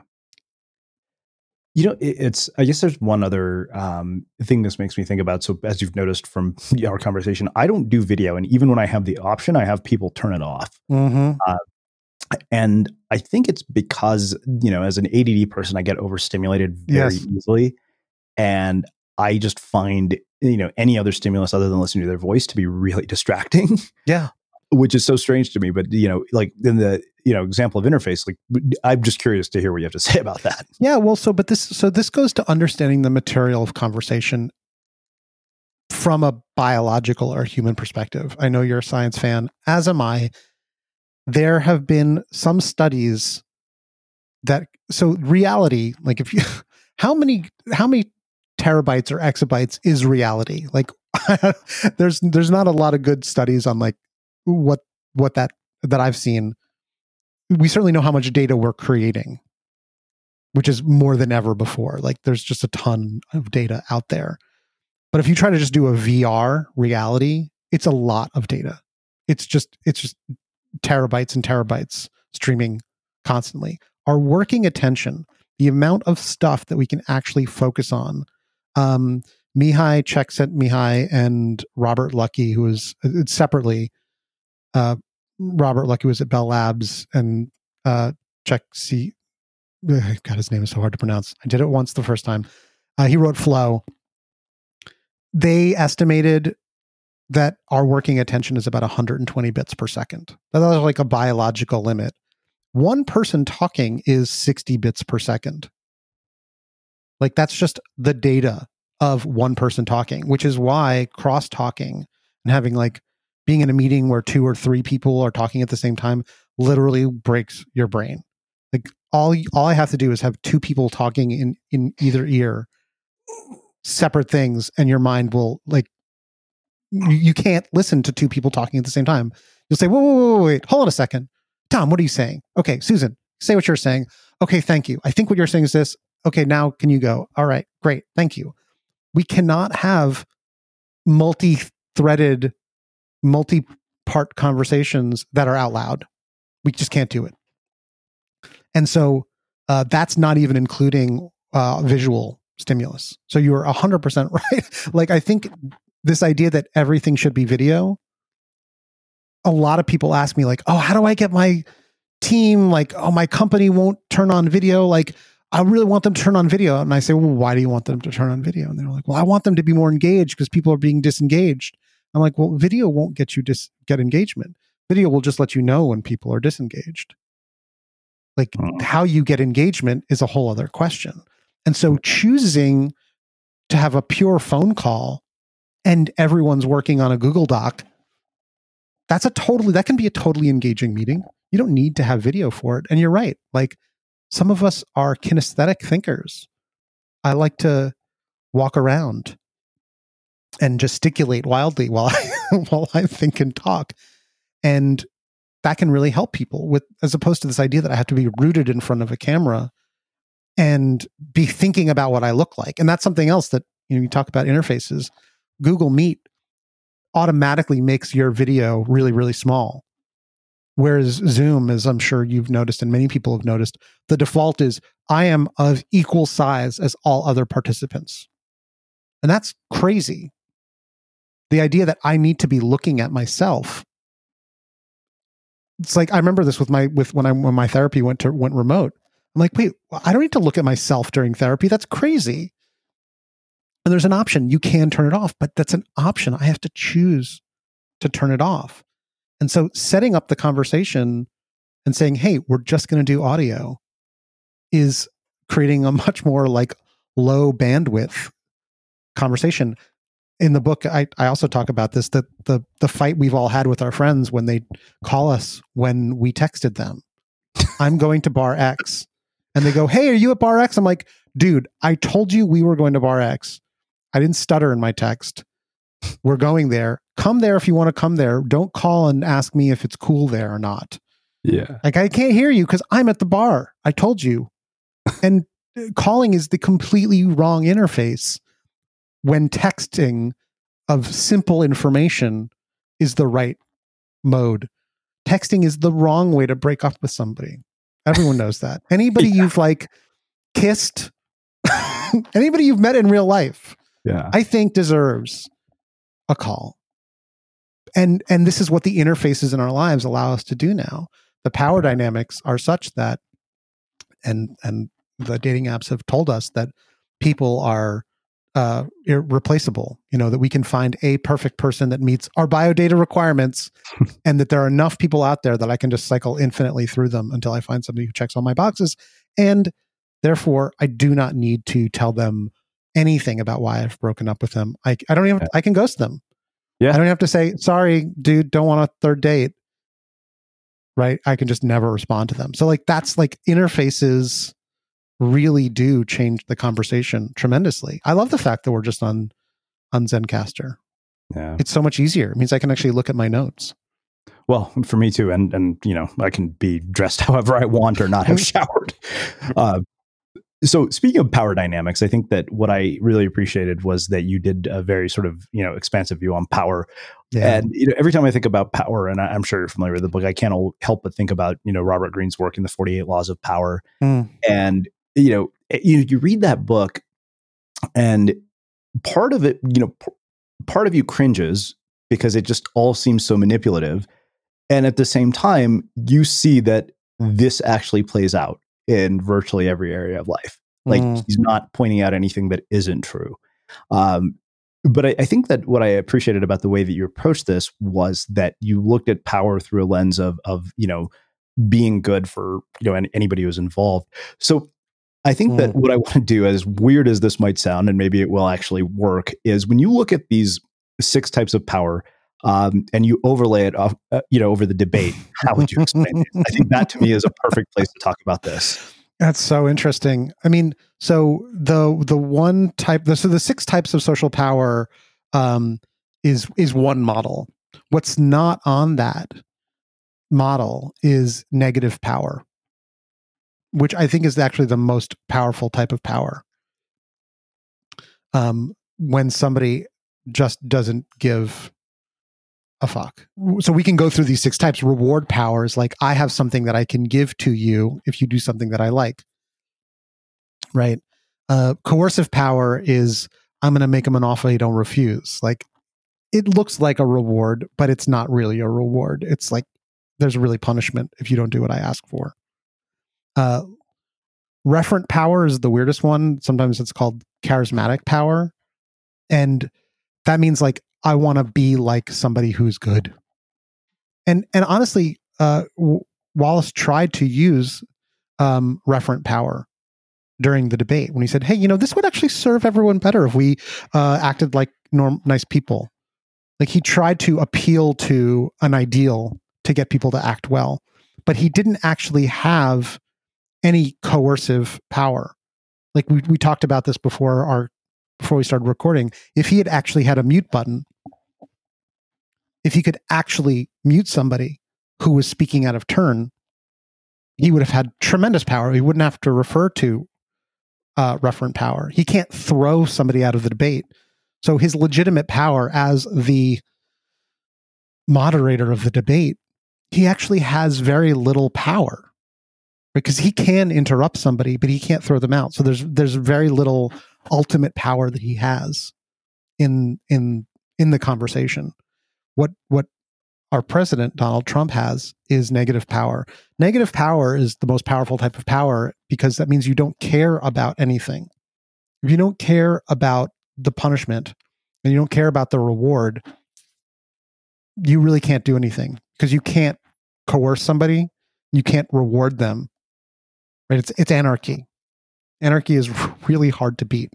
You know, it, it's, I guess there's one other um, thing this makes me think about. So as you've noticed from our conversation, I don't do video. And even when I have the option, I have people turn it off. Mm-hmm. Uh, and I think it's because, you know, as an A D D person, I get overstimulated very Yes. easily. And I just find, you know, any other stimulus other than listening to their voice to be really distracting. Yeah. Which is so strange to me. But, you know, like in the, you know, example of interface, like I'm just curious to hear what you have to say about that. Yeah. Well, so, but this, so this goes to understanding the material of conversation from a biological or human perspective. I know you're a science fan, as am I. There have been some studies that, so reality, like if you, how many, how many terabytes or exabytes is reality? Like there's, there's not a lot of good studies on like what, what that, that I've seen. We certainly know how much data we're creating, which is more than ever before. Like there's just a ton of data out there. But if you try to just do a V R reality, it's a lot of data. It's just, it's just terabytes and terabytes streaming constantly. Our working attention, the amount of stuff that we can actually focus on. Um, Mihai Csikszentmihalyi and Robert Luckey, who is uh, separately, uh, Robert Luckey was at Bell Labs, and uh, Csikszentmihalyi, God, his name is so hard to pronounce. I did it once the first time. Uh, he wrote Flow. They estimated that our working attention is about one hundred twenty bits per second. That's like a biological limit. One person talking is sixty bits per second. Like that's just the data of one person talking, which is why cross-talking and having like being in a meeting where two or three people are talking at the same time literally breaks your brain. Like all, all I have to do is have two people talking in, in either ear, separate things, and your mind will like, you, you can't listen to two people talking at the same time. You'll say, whoa, whoa, whoa, whoa, wait, hold on a second. Tom, what are you saying? Okay, Susan, say what you're saying. Okay, thank you. I think what you're saying is this. Okay, now can you go? All right, great. Thank you. We cannot have multi-threaded, multi-part conversations that are out loud. We just can't do it. And so uh, that's not even including uh, visual stimulus. So you're one hundred percent right. Like, I think this idea that everything should be video, a lot of people ask me like, oh, how do I get my team, like, oh, my company won't turn on video. Like, I really want them to turn on video. And I say, well, why do you want them to turn on video? And they're like, well, I want them to be more engaged because people are being disengaged. I'm like, well, video won't get you dis- get engagement. Video will just let you know when people are disengaged. Like oh. How you get engagement is a whole other question. And so choosing to have a pure phone call and everyone's working on a Google Doc, that's a totally, that can be a totally engaging meeting. You don't need to have video for it. And you're right. Like, some of us are kinesthetic thinkers. I like to walk around and gesticulate wildly while I, while I think and talk. And that can really help people with, as opposed to this idea that I have to be rooted in front of a camera and be thinking about what I look like. And that's something else that, you know, you talk about interfaces. Google Meet automatically makes your video really, really small. Whereas Zoom, as I'm sure you've noticed and many people have noticed, the default is I am of equal size as all other participants. And that's crazy. The idea that I need to be looking at myself. It's like, I remember this with my, with when I, when my therapy went to, went remote. I'm like, wait, I don't need to look at myself during therapy. That's crazy. And there's an option. You can turn it off, but that's an option. I have to choose to turn it off. And so setting up the conversation and saying, hey, we're just going to do audio is creating a much more like low bandwidth conversation. In the book, I, I also talk about this, that the, the fight we've all had with our friends when they call us when we texted them. I'm going to bar X. And they go, hey, are you at bar X? I'm like, dude, I told you we were going to bar X. I didn't stutter in my text. We're going there. Come there if you want to come there. Don't call and ask me if it's cool there or not. Yeah. Like, I can't hear you because I'm at the bar. I told you. And calling is the completely wrong interface when texting of simple information is the right mode. Texting is the wrong way to break up with somebody. Everyone knows that. Anybody yeah. you've like kissed, anybody you've met in real life, yeah, I think deserves a call. And and this is what the interfaces in our lives allow us to do now. The power dynamics are such that, and and the dating apps have told us that people are uh, irreplaceable. You know, that we can find a perfect person that meets our biodata requirements, and that there are enough people out there that I can just cycle infinitely through them until I find somebody who checks all my boxes. And therefore, I do not need to tell them anything about why I've broken up with them. I I don't even. I can ghost them. Yeah. I don't have to say, sorry, dude, don't want a third date. Right? I can just never respond to them. So like that's like interfaces really do change the conversation tremendously. I love the fact that we're just on on Zencastr. Yeah. It's so much easier. It means I can actually look at my notes. Well, for me too. And and you know, I can be dressed however I want or not have showered. Uh, So speaking of power dynamics, I think that what I really appreciated was that you did a very sort of, you know, expansive view on power. Yeah. And you know, every time I think about power, and I, I'm sure you're familiar with the book, I can't help but think about, you know, Robert Greene's work in the forty-eight Laws of Power. Mm. And, you know, you, you read that book and part of it, you know, p- part of you cringes because it just all seems so manipulative. And at the same time, you see that this actually plays out in virtually every area of life. Like mm. he's not pointing out anything that isn't true. Um, but I, I think that what I appreciated about the way that you approached this was that you looked at power through a lens of, of you know, being good for, you know, any, anybody who's involved. So I think mm. that what I want to do, as weird as this might sound, and maybe it will actually work, is when you look at these six types of power, Um, and you overlay it off, uh, you know, over the debate. How would you explain it? I think that to me is a perfect place to talk about this. That's so interesting. I mean, so the the one type, the, so the six types of social power um, is is one model. What's not on that model is negative power, which I think is actually the most powerful type of power. Um, when somebody just doesn't give a fuck. So we can go through these six types. Reward power is like, I have something that I can give to you if you do something that I like. Right? Uh, coercive power is, I'm going to make them an offer you don't refuse. Like, it looks like a reward, but it's not really a reward. It's like, there's really punishment if you don't do what I ask for. Uh, referent power is the weirdest one. Sometimes it's called charismatic power. And that means like, I want to be like somebody who's good. And and honestly, uh, w- Wallace tried to use um, referent power during the debate when he said, hey, you know, this would actually serve everyone better if we uh, acted like norm- nice people. Like he tried to appeal to an ideal to get people to act well, but he didn't actually have any coercive power. Like we we talked about this before our before we started recording. If he had actually had a mute button, if he could actually mute somebody who was speaking out of turn, he would have had tremendous power. He wouldn't have to refer to uh, referent power. He can't throw somebody out of the debate. So his legitimate power as the moderator of the debate, he actually has very little power because he can interrupt somebody, but he can't throw them out. So there's there's very little ultimate power that he has in in in the conversation. What what our president, Donald Trump, has is negative power. Negative power is the most powerful type of power because that means you don't care about anything. If you don't care about the punishment and you don't care about the reward, you really can't do anything because you can't coerce somebody. You can't reward them. Right? It's it's anarchy. Anarchy is really hard to beat.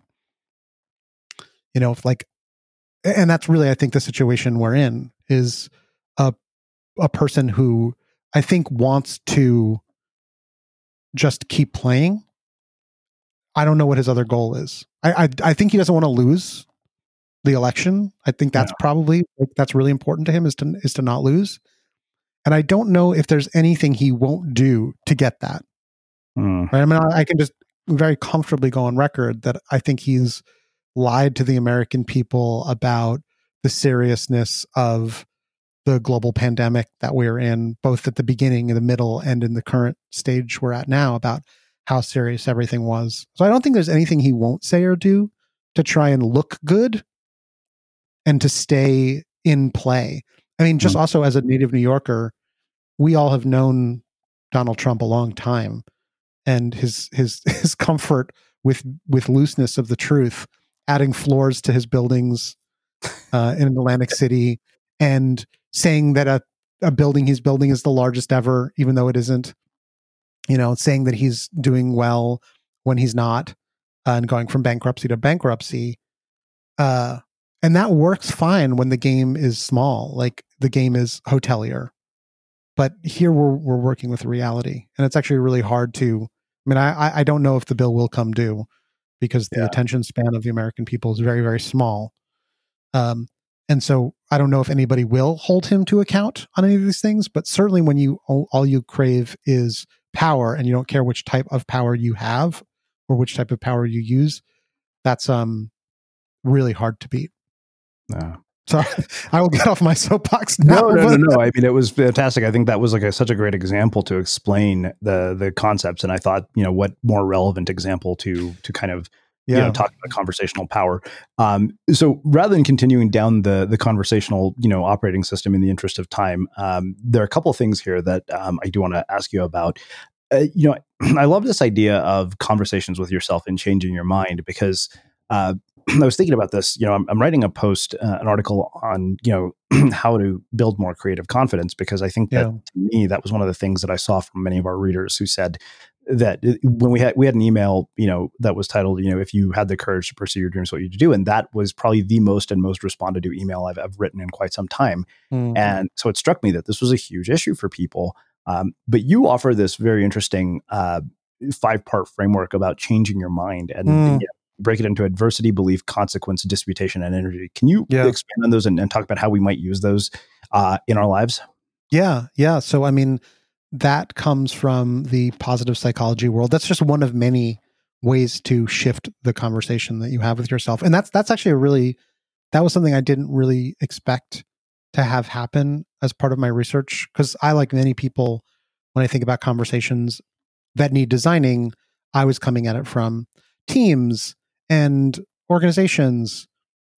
You know, if like, and that's really, I think, the situation we're in is a a person who I think wants to just keep playing. I don't know what his other goal is. I I, I think he doesn't want to lose the election. I think that's yeah. probably like, that's really important to him is to is to not lose. And I don't know if there's anything he won't do to get that. Mm. Right? I mean, I, I can just very comfortably go on record that I think he's lied to the American people about the seriousness of the global pandemic that we're in, both at the beginning, in the middle, and in the current stage we're at now, about how serious everything was. So I don't think there's anything he won't say or do to try and look good and to stay in play. I mean, just mm-hmm. also as a native New Yorker, we all have known Donald Trump a long time, and his his his comfort with with looseness of the truth, adding floors to his buildings uh, in Atlantic City, and saying that a, a building he's building is the largest ever, even though it isn't. You know, saying that he's doing well when he's not, uh, and going from bankruptcy to bankruptcy. Uh, and that works fine when the game is small, like the game is hotelier. But here we're we're working with reality, and it's actually really hard to. I mean, I I don't know if the bill will come due, because the yeah. attention span of the American people is very, very small. Um, and so I don't know if anybody will hold him to account on any of these things. But certainly, when you all, all you crave is power, and you don't care which type of power you have or which type of power you use, that's um really hard to beat. No. So I will get off my soapbox now. No, no, no, no. I mean, it was fantastic. I think that was like a, such a great example to explain the the concepts. And I thought, you know, what more relevant example to to kind of yeah. you know talk about conversational power. Um, so rather than continuing down the the conversational you know operating system in the interest of time, um, there are a couple of things here that um, I do want to ask you about. Uh, you know, I love this idea of conversations with yourself and changing your mind, because uh, I was thinking about this. You know, I'm, I'm writing a post, uh, an article on, you know, how to build more creative confidence, because I think that yeah. to me, that was one of the things that I saw from many of our readers who said that when we had, we had an email, you know, that was titled, you know, if you had the courage to pursue your dreams, what you do. And that was probably the most and most responded to email I've, I've written in quite some time. Mm-hmm. And so it struck me that this was a huge issue for people. Um, but you offer this very interesting uh, five-part framework about changing your mind, and mm. you know, break it into adversity, belief, consequence, disputation, and energy. Can you yeah. expand on those and, and talk about how we might use those uh, in our lives? Yeah, yeah. So, I mean, that comes from the positive psychology world. That's just one of many ways to shift the conversation that you have with yourself. And that's that's actually a really, that was something I didn't really expect to have happen as part of my research. Because I, like many people, when I think about conversations that need designing, I was coming at it from teams and organizations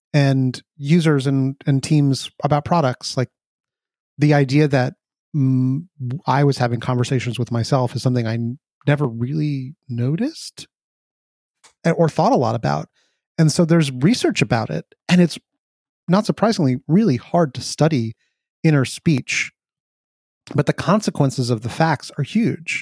and users and, and teams about products. Like the idea that mm, I was having conversations with myself is something I n- never really noticed or thought a lot about. And so there's research about it, and it's not surprisingly really hard to study inner speech, but the consequences of the facts are huge.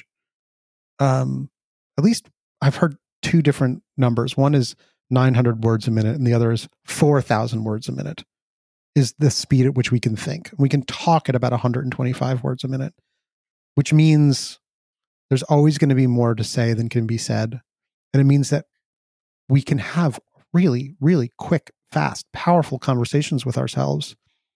Um, at least I've heard two different numbers. One is nine hundred words a minute, and the other is four thousand words a minute, is the speed at which we can think. We can talk at about one hundred twenty-five words a minute, which means there's always going to be more to say than can be said. And it means that we can have really, really quick, fast, powerful conversations with ourselves.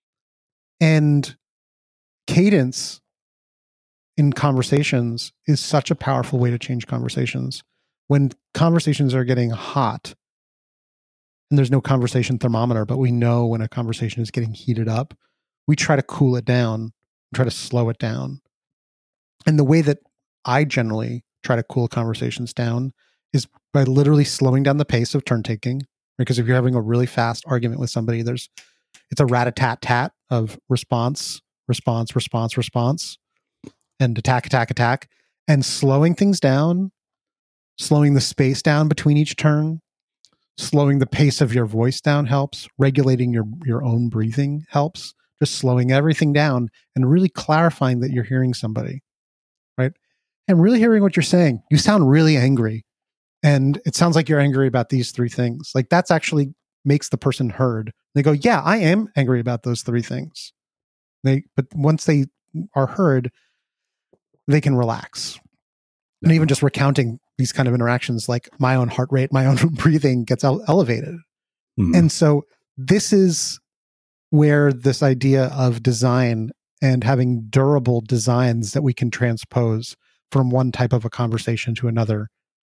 And cadence in conversations is such a powerful way to change conversations. When conversations are getting hot, and there's no conversation thermometer, but we know when a conversation is getting heated up, we try to cool it down, try to slow it down. And the way that I generally try to cool conversations down is by literally slowing down the pace of turn taking. Because if you're having a really fast argument with somebody, there's it's a rat-a-tat-tat of response, response, response, response, and attack, attack, attack. And slowing things down, slowing the space down between each turn, slowing the pace of your voice down helps. Regulating your, your own breathing helps. Just slowing everything down and really clarifying that you're hearing somebody, right? And really hearing what you're saying. You sound really angry. And it sounds like you're angry about these three things. Like that's actually makes the person heard. They go, yeah, I am angry about those three things. They, but once they are heard, they can relax. Yeah. And even just recounting these kind of interactions, like my own heart rate, my own breathing gets ele- elevated. Mm-hmm. And so this is where this idea of design and having durable designs that we can transpose from one type of a conversation to another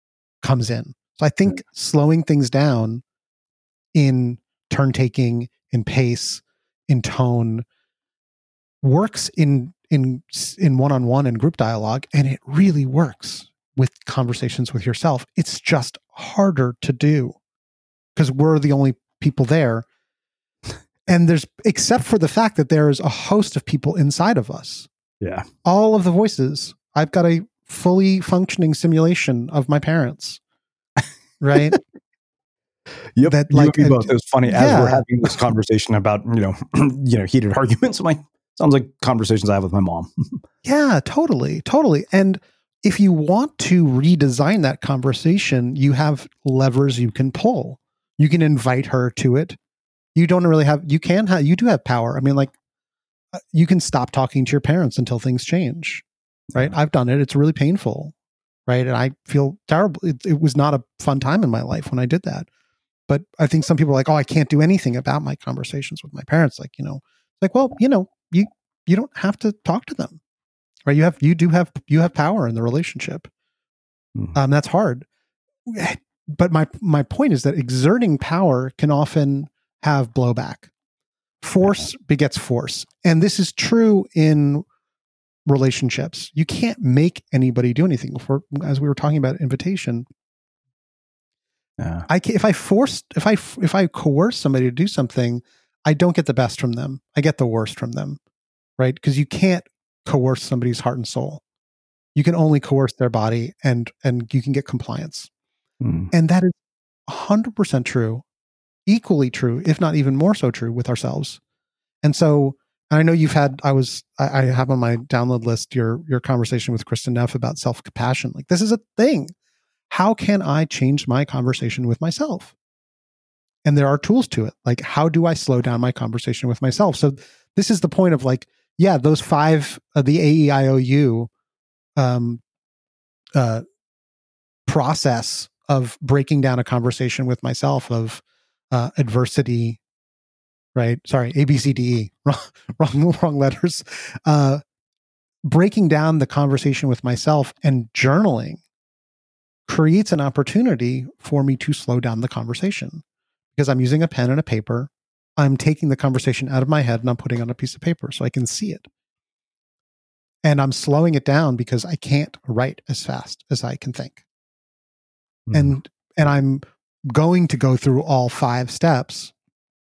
comes in. So I think slowing things down in turn taking, in pace, in tone, works in in in one-on-one and group dialogue, and it really works with conversations with yourself. It's just harder to do because we're the only people there. And there's, except for the fact that there is a host of people inside of us. Yeah. All of the voices. I've got a fully functioning simulation of my parents. Right? Yep. That, you like, and me both. It was funny yeah. as we're having this conversation about, you know, you know, heated arguments. I'm like, sounds like conversations I have with my mom. Yeah, totally. Totally. And if you want to redesign that conversation, you have levers you can pull. You can invite her to it. You don't really have, you can have, you do have power. I mean, like, you can stop talking to your parents until things change, right? Yeah. I've done it. It's really painful, right? And I feel terrible. It, it was not a fun time in my life when I did that. But I think some people are like, oh, I can't do anything about my conversations with my parents. Like, you know, like, well, you know, you, you don't have to talk to them, right? You have, you do have, you have power in the relationship. Mm-hmm. Um, that's hard. But my, my point is that exerting power can often have blowback. Force begets force. And this is true in relationships. You can't make anybody do anything. For, as we were talking about invitation, yeah. I can, if I forced, if I, if I coerce somebody to do something, I don't get the best from them. I get the worst from them, right? Because you can't coerce somebody's heart and soul. You can only coerce their body, and, and you can get compliance. Mm. And that is one hundred percent true. Equally true, if not even more so true, with ourselves. And so, and I know you've had, I was, I, I have on my download list your your conversation with Kristin Neff about self-compassion. Like, this is a thing. How can I change my conversation with myself? And there are tools to it. Like, how do I slow down my conversation with myself? So this is the point of, like, yeah, those five of the A E I O U um, uh, process of breaking down a conversation with myself of Uh, adversity, right? Sorry, A, B, C, D, E, wrong, wrong, wrong letters. Uh, breaking down the conversation with myself and journaling creates an opportunity for me to slow down the conversation because I'm using a pen and a paper. I'm taking the conversation out of my head and I'm putting it on a piece of paper so I can see it. And I'm slowing it down because I can't write as fast as I can think. Mm. And and I'm going to go through all five steps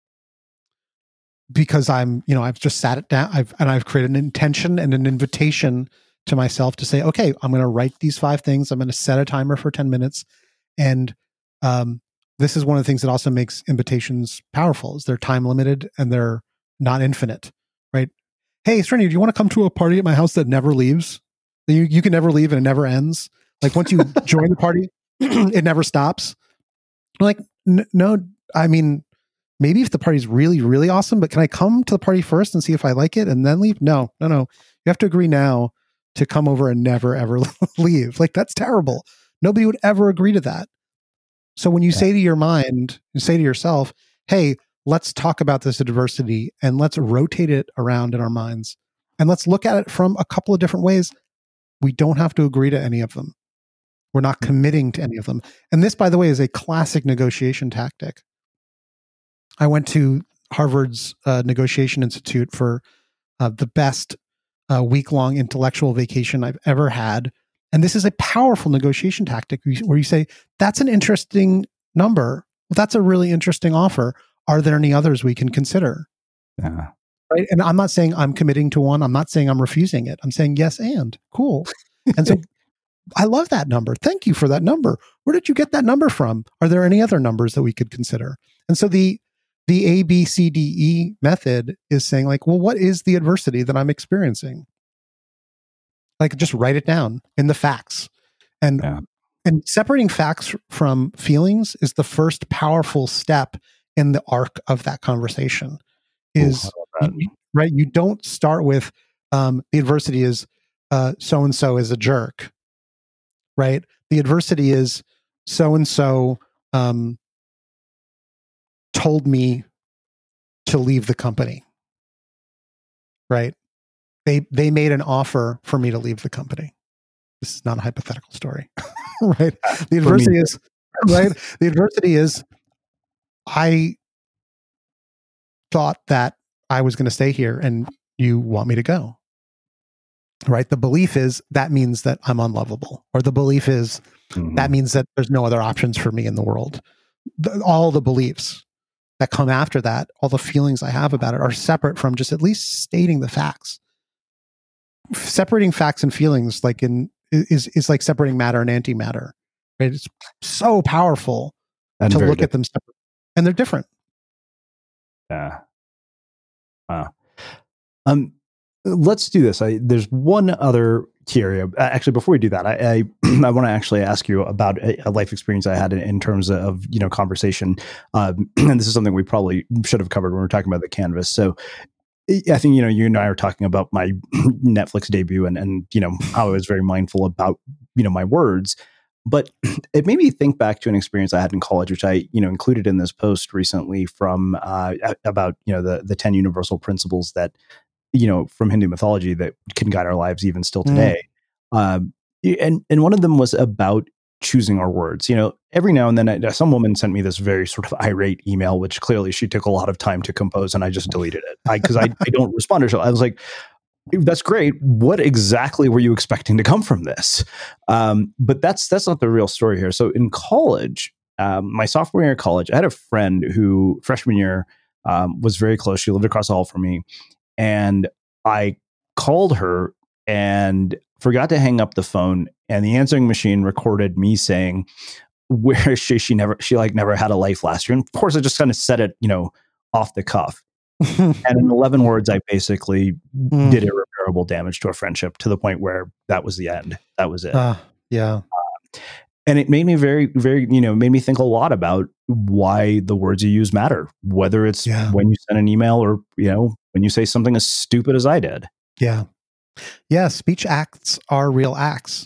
because I'm, you know, I've just sat it down. I've, and I've created an intention and an invitation to myself to say, okay, I'm going to write these five things. I'm going to set a timer for ten minutes. And um, this is one of the things that also makes invitations powerful is they're time limited and they're not infinite, right? Hey, Srini, do you want to come to a party at my house that never leaves? You, you can never leave and it never ends. Like, once you join the party, it never stops. Like, n- no, I mean, maybe if the party's really, really awesome, but can I come to the party first and see if I like it and then leave? No, no, no. You have to agree now to come over and never, ever leave. Like, that's terrible. Nobody would ever agree to that. So when you yeah. say to your mind, you say to yourself, hey, let's talk about this diversity and let's rotate it around in our minds and let's look at it from a couple of different ways. We don't have to agree to any of them. We're not committing to any of them. And this, by the way, is a classic negotiation tactic. I went to Harvard's uh, Negotiation Institute for uh, the best uh, week-long intellectual vacation I've ever had. And this is a powerful negotiation tactic where you say, that's an interesting number. Well, that's a really interesting offer. Are there any others we can consider? Yeah. Right? And I'm not saying I'm committing to one. I'm not saying I'm refusing it. I'm saying yes and. Cool. And so I love that number. Thank you for that number. Where did you get that number from? Are there any other numbers that we could consider? And so the the A, B, C, D, E method is saying, like, well, what is the adversity that I'm experiencing? Like, just write it down in the facts. And yeah. and separating facts from feelings is the first powerful step in the arc of that conversation. Is Ooh, you, right? You don't start with um, the adversity is uh, so-and-so is a jerk. Right? The adversity is so-and-so um, told me to leave the company. Right? They they made an offer for me to leave the company. This is not a hypothetical story. Right? The adversity is right. The adversity is I thought that I was going to stay here and you want me to go. Right? The belief is that means that I'm unlovable, or the belief is mm-hmm. that means that there's no other options for me in the world. The, all the beliefs that come after that, all the feelings I have about it are separate from just at least stating the facts. Separating facts and feelings like in is is like separating matter and antimatter. Right? It's so powerful and to look different. At them separate, and they're different. Yeah. Wow. Um. Let's do this. I, there's one other key area. Actually, before we do that, I I, I want to actually ask you about a, a life experience I had in, in terms of, you know, conversation. Um, and this is something we probably should have covered when we were talking about the canvas. So I think, you know, you and I are talking about my Netflix debut and, and, you know, how I was very mindful about, you know, my words. But it made me think back to an experience I had in college, which I, you know, included in this post recently from uh, about, you know, the the ten universal principles that, you know, from Hindu mythology that can guide our lives even still today. Mm. Um, and, and one of them was about choosing our words. You know, every now and then I, some woman sent me this very sort of irate email, which clearly she took a lot of time to compose, and I just deleted it. I, cause I, I don't respond to her. I was like, that's great. What exactly were you expecting to come from this? Um, but that's, that's not the real story here. So in college, um, my sophomore year of college, I had a friend who freshman year um, was very close. She lived across the hall from me. And I called her and forgot to hang up the phone, and the answering machine recorded me saying, "Where is she? She never, she like never had a life last year." And of course, I just kind of said it, you know, off the cuff. And in eleven words, I basically mm. did irreparable damage to a friendship to the point where that was the end. That was it. Uh, yeah. Uh, and it made me very, very, you know, made me think a lot about why the words you use matter, whether it's yeah. when you send an email or, you know, when you say something as stupid as I did. Yeah. Yeah. Speech acts are real acts.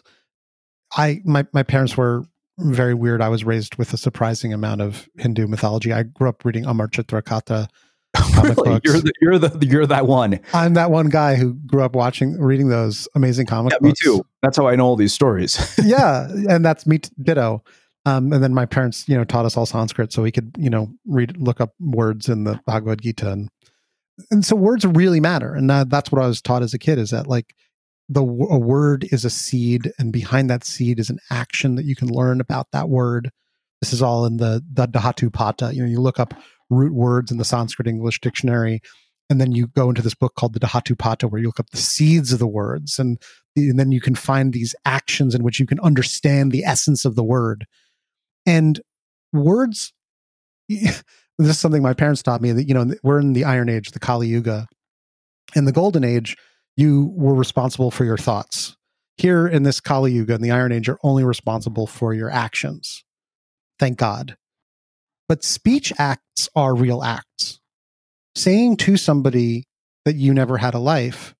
I, my, my parents were very weird. I was raised with a surprising amount of Hindu mythology. I grew up reading Amar Chitrakatha comic really? books. You're the, you're the, you're that one. I'm that one guy who grew up watching, reading those amazing comic yeah, books. Me too. That's how I know all these stories. Yeah. And that's me, t- ditto. Um, and then my parents, you know, taught us all Sanskrit so we could, you know, read, look up words in the Bhagavad Gita. And, and so words really matter. And uh, that's what I was taught as a kid, is that like the a word is a seed, and behind that seed is an action that you can learn about that word. This is all in the, the Dhatu Pata. You know, you look up root words in the Sanskrit English dictionary, and then you go into this book called the Dhatu Pata, where you look up the seeds of the words, and, and then you can find these actions in which you can understand the essence of the word. And words, this is something my parents taught me, that, you know, we're in the Iron Age, the Kali Yuga. In the Golden Age, you were responsible for your thoughts. Here in this Kali Yuga, in the Iron Age, you're only responsible for your actions. Thank God. But speech acts are real acts. Saying to somebody that you never had a life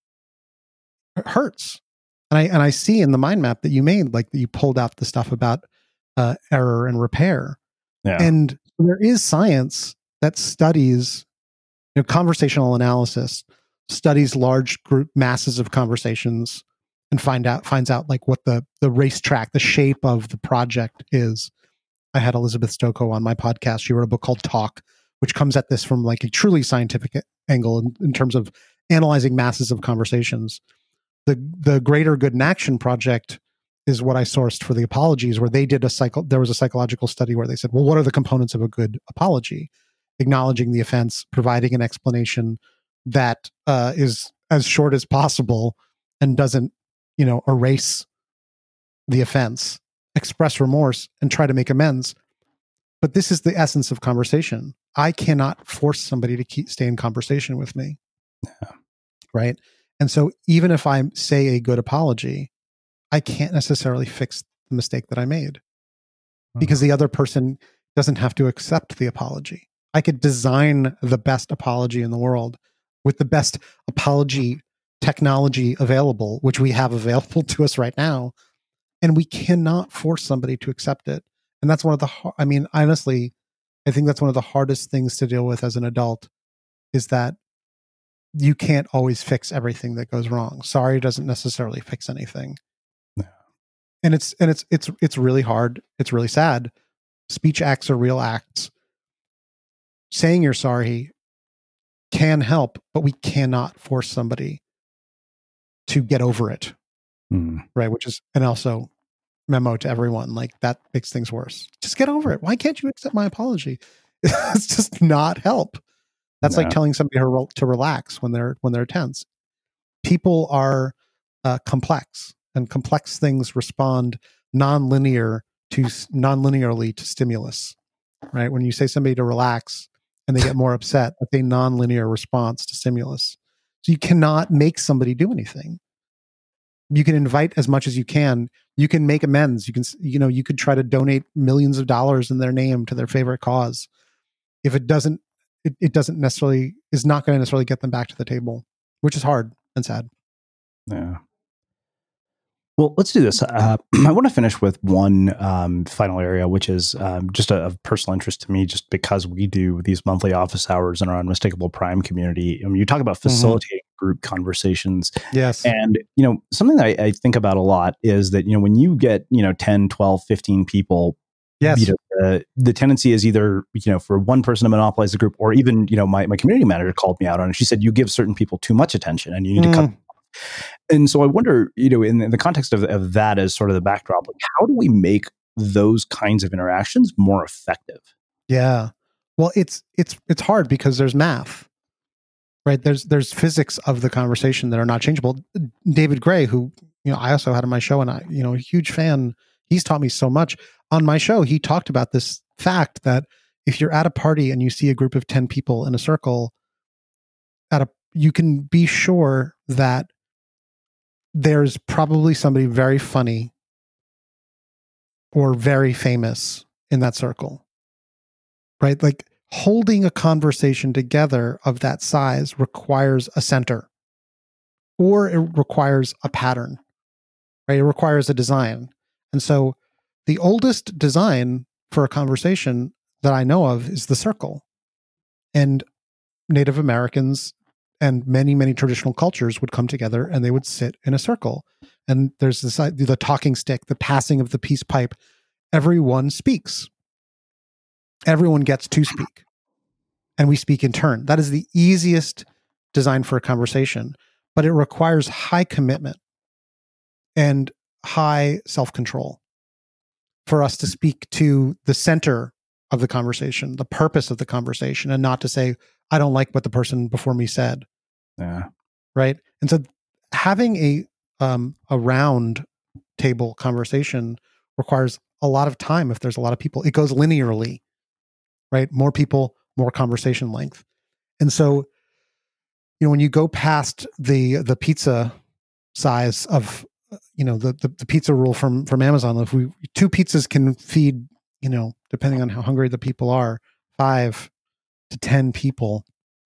hurts. And I and I see in the mind map that you made, like, that you pulled out the stuff about uh, error and repair. Yeah. And there is science that studies, you know, conversational analysis studies large group masses of conversations and find out finds out like what the the racetrack, the shape of the project is. I had Elizabeth Stokoe on my podcast. She wrote a book called Talk, which comes at this from like a truly scientific angle in, in terms of analyzing masses of conversations. The the Greater Good in Action Project is what I sourced for the apologies, where they did a cycle. There was a psychological study where they said, well, what are the components of a good apology? Acknowledging the offense, providing an explanation that uh, is as short as possible and doesn't, you know, erase the offense, express remorse, and try to make amends. But this is the essence of conversation. I cannot force somebody to keep stay in conversation with me. Yeah. Right. And so even if I say a good apology, I can't necessarily fix the mistake that I made, mm-hmm. because the other person doesn't have to accept the apology. I could design the best apology in the world with the best apology technology available, which we have available to us right now. And we cannot force somebody to accept it. And that's one of the, I mean, honestly, I think that's one of the hardest things to deal with as an adult, is that you can't always fix everything that goes wrong. Sorry doesn't necessarily fix anything. No. And it's, and it's, it's, it's really hard. It's really sad. Speech acts are real acts. Saying you're sorry can help, but we cannot force somebody to get over it. Mm. Right. Which is, and also memo to everyone, like that makes things worse. Just get over it. Why can't you accept my apology? It's just not help. That's No. like telling somebody to, re- to relax when they're, when they're tense. People are uh, complex, and complex things respond non-linear to non-linearly to stimulus, right? When you say somebody to relax and they get more upset, that's a non-linear response to stimulus. So you cannot make somebody do anything. You can invite as much as you can. You can make amends. You can, you know, you could try to donate millions of dollars in their name to their favorite cause. If it doesn't, it, it doesn't necessarily, is not going to necessarily get them back to the table, which is hard and sad. Yeah. Well, let's do this. Uh, I want to finish with one um, final area, which is um, just a, of personal interest to me, just because we do these monthly office hours in our Unmistakable Prime community. I mean, you talk about facilitating mm-hmm. group conversations. Yes. And, you know, something that I, I think about a lot is that, you know, when you get, you know, ten, twelve, fifteen people, yes. you know, uh, the tendency is either, you know, for one person to monopolize the group, or even, you know, my, my community manager called me out on it. She said, you give certain people too much attention and you need mm. to cut them. And so I wonder, you know, in, in the context of, of that as sort of the backdrop, like how do we make those kinds of interactions more effective? Yeah. Well, it's it's it's hard because there's math, right? There's there's physics of the conversation that are not changeable. David Gray, who, you know, I also had on my show, and I, you know, a huge fan, he's taught me so much. On my show, he talked about this fact that if you're at a party and you see a group of ten people in a circle, at a you can be sure that there's probably somebody very funny or very famous in that circle, right? Like holding a conversation together of that size requires a center, or it requires a pattern, right? It requires a design. And so the oldest design for a conversation that I know of is the circle. And Native Americans and many, many traditional cultures would come together and they would sit in a circle. And there's this, the talking stick, the passing of the peace pipe. Everyone speaks. Everyone gets to speak. And we speak in turn. That is the easiest design for a conversation, but it requires high commitment and high self-control for us to speak to the center of the conversation, the purpose of the conversation, and not to say, I don't like what the person before me said. Yeah. Right. And so having a um, a round table conversation requires a lot of time. If there's a lot of people, it goes linearly, right? More people, more conversation length. And so, you know, when you go past the the pizza size of, you know, the the, the pizza rule from from Amazon, if we two pizzas can feed, you know, depending on how hungry the people are, five to ten people,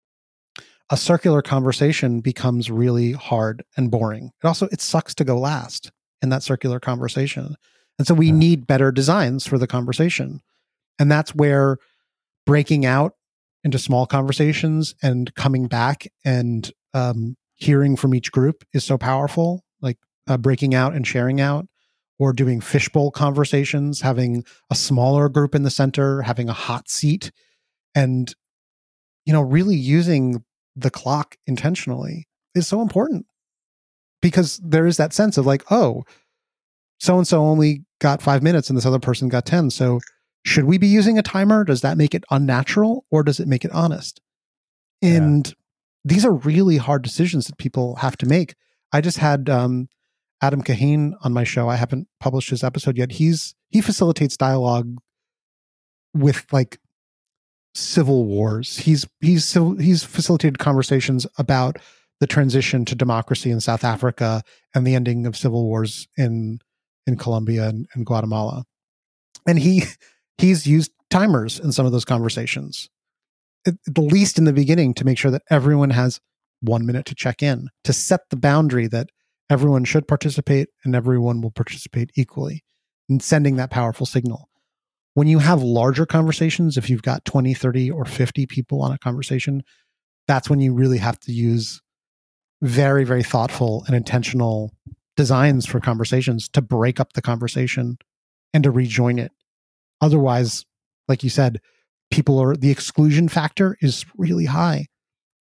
a circular conversation becomes really hard and boring. It also, it sucks to go last in that circular conversation. And so we yeah. need better designs for the conversation. And that's where breaking out into small conversations and coming back and um, hearing from each group is so powerful, like uh, breaking out and sharing out, or doing fishbowl conversations, having a smaller group in the center, having a hot seat, and, you know, really using the clock intentionally is so important, because there is that sense of like, oh, so-and-so only got five minutes and this other person got ten. So should we be using a timer? Does that make it unnatural, or does it make it honest? And yeah. these are really hard decisions that people have to make. I just had um, Adam Kahane on my show. I haven't published his episode yet. He's, he facilitates dialogue with like civil wars. He's he's he's facilitated conversations about the transition to democracy in South Africa and the ending of civil wars in in Colombia and, and Guatemala. And he he's used timers in some of those conversations, at, at least in the beginning, to make sure that everyone has one minute to check in, to set the boundary that everyone should participate and everyone will participate equally, and sending that powerful signal. When you have larger conversations, if you've got twenty, thirty, or fifty people on a conversation, that's when you really have to use very, very thoughtful and intentional designs for conversations to break up the conversation and to rejoin it. Otherwise, like you said, people are, the exclusion factor is really high.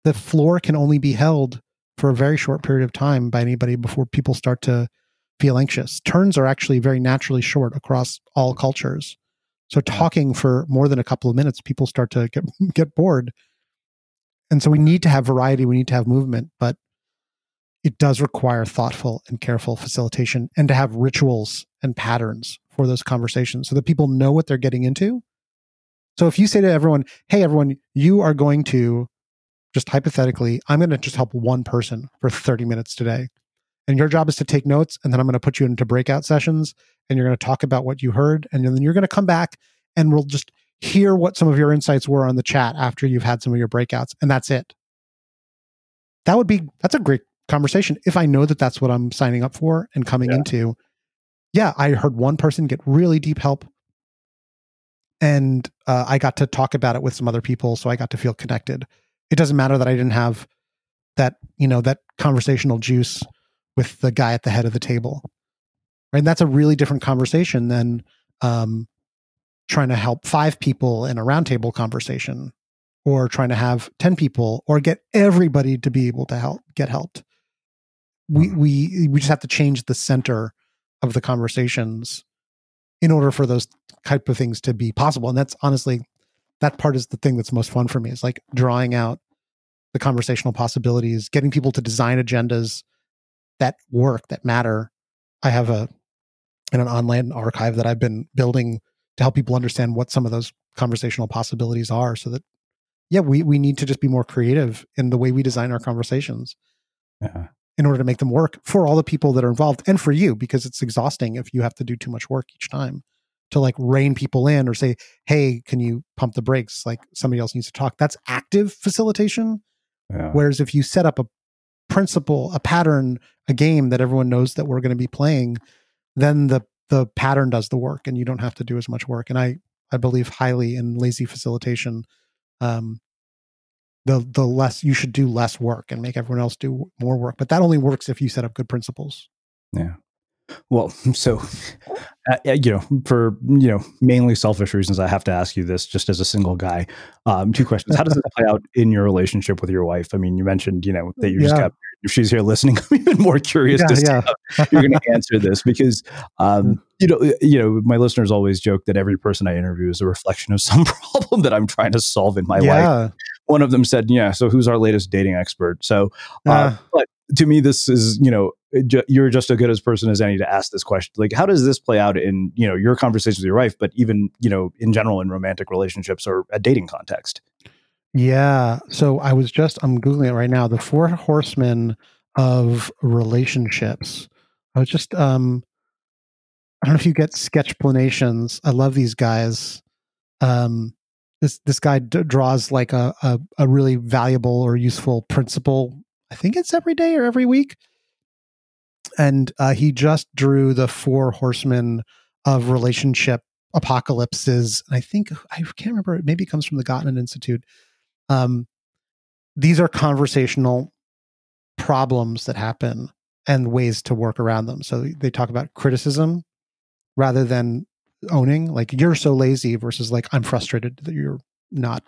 the floor can only be held for a very short period of time by anybody before people start to feel anxious. Turns are actually very naturally short across all cultures. So talking for more than a couple of minutes, people start to get, get bored. And so we need to have variety. We need to have movement, but it does require thoughtful and careful facilitation and to have rituals and patterns for those conversations so that people know what they're getting into. So if you say to everyone, hey, everyone, you are going to, just hypothetically, I'm going to just help one person for thirty minutes today. And your job is to take notes. And then I'm going to put you into breakout sessions and you're going to talk about what you heard. And then you're going to come back and we'll just hear what some of your insights were on the chat after you've had some of your breakouts. And that's it. That would be, that's a great conversation. If I know that that's what I'm signing up for and coming yeah. into, yeah, I heard one person get really deep help. And uh, I got to talk about it with some other people. So I got to feel connected. It doesn't matter that I didn't have that, you know, that conversational juice with the guy at the head of the table. Right. And that's a really different conversation than um, trying to help five people in a roundtable conversation, or trying to have ten people, or get everybody to be able to help get helped. We we we just have to change the center of the conversations in order for those type of things to be possible. And that's honestly, that part is the thing that's most fun for me, is like drawing out the conversational possibilities, getting people to design agendas that work, that matter. I have a an online archive that I've been building to help people understand what some of those conversational possibilities are, so that, yeah, we we need to just be more creative in the way we design our conversations yeah. in order to make them work for all the people that are involved and for you, because it's exhausting if you have to do too much work each time to like rein people in or say, hey, can you pump the brakes? Like somebody else needs to talk. That's active facilitation. Yeah. Whereas if you set up a principle, a pattern, a game that everyone knows that we're going to be playing, then the the pattern does the work and you don't have to do as much work. And I, I believe highly in lazy facilitation. Um, the the less you should do less work and make everyone else do more work. But that only works if you set up good principles. Yeah. Well, so, uh, you know, for, you know, mainly selfish reasons, I have to ask you this just as a single guy. Um, two questions. How does this play out in your relationship with your wife? I mean, you mentioned, you know, that you yeah. just got, if she's here listening, I'm even more curious yeah, to see yeah. how you're going to answer this, because, um, you know, you know, my listeners always joke that every person I interview is a reflection of some problem that I'm trying to solve in my yeah. life. One of them said, yeah, so who's our latest dating expert? So, uh, uh, but to me, this is, you know, you're just as good as person as any to ask this question. Like, how does this play out in, you know, your conversations with your wife, but even, you know, in general in romantic relationships or a dating context? Yeah. So I was just, I'm Googling it right now. The four horsemen of relationships. I was just, um, I don't know if you get Sketchplanations. I love these guys. Um, this, this guy d- draws like a, a, a really valuable or useful principle. I think it's every day or every week. And uh, he just drew the four horsemen of relationship apocalypses. I think, I can't remember, maybe it comes from the Gottman Institute. Um, these are conversational problems that happen and ways to work around them. So they talk about criticism rather than owning, like, you're so lazy versus like, I'm frustrated that you're not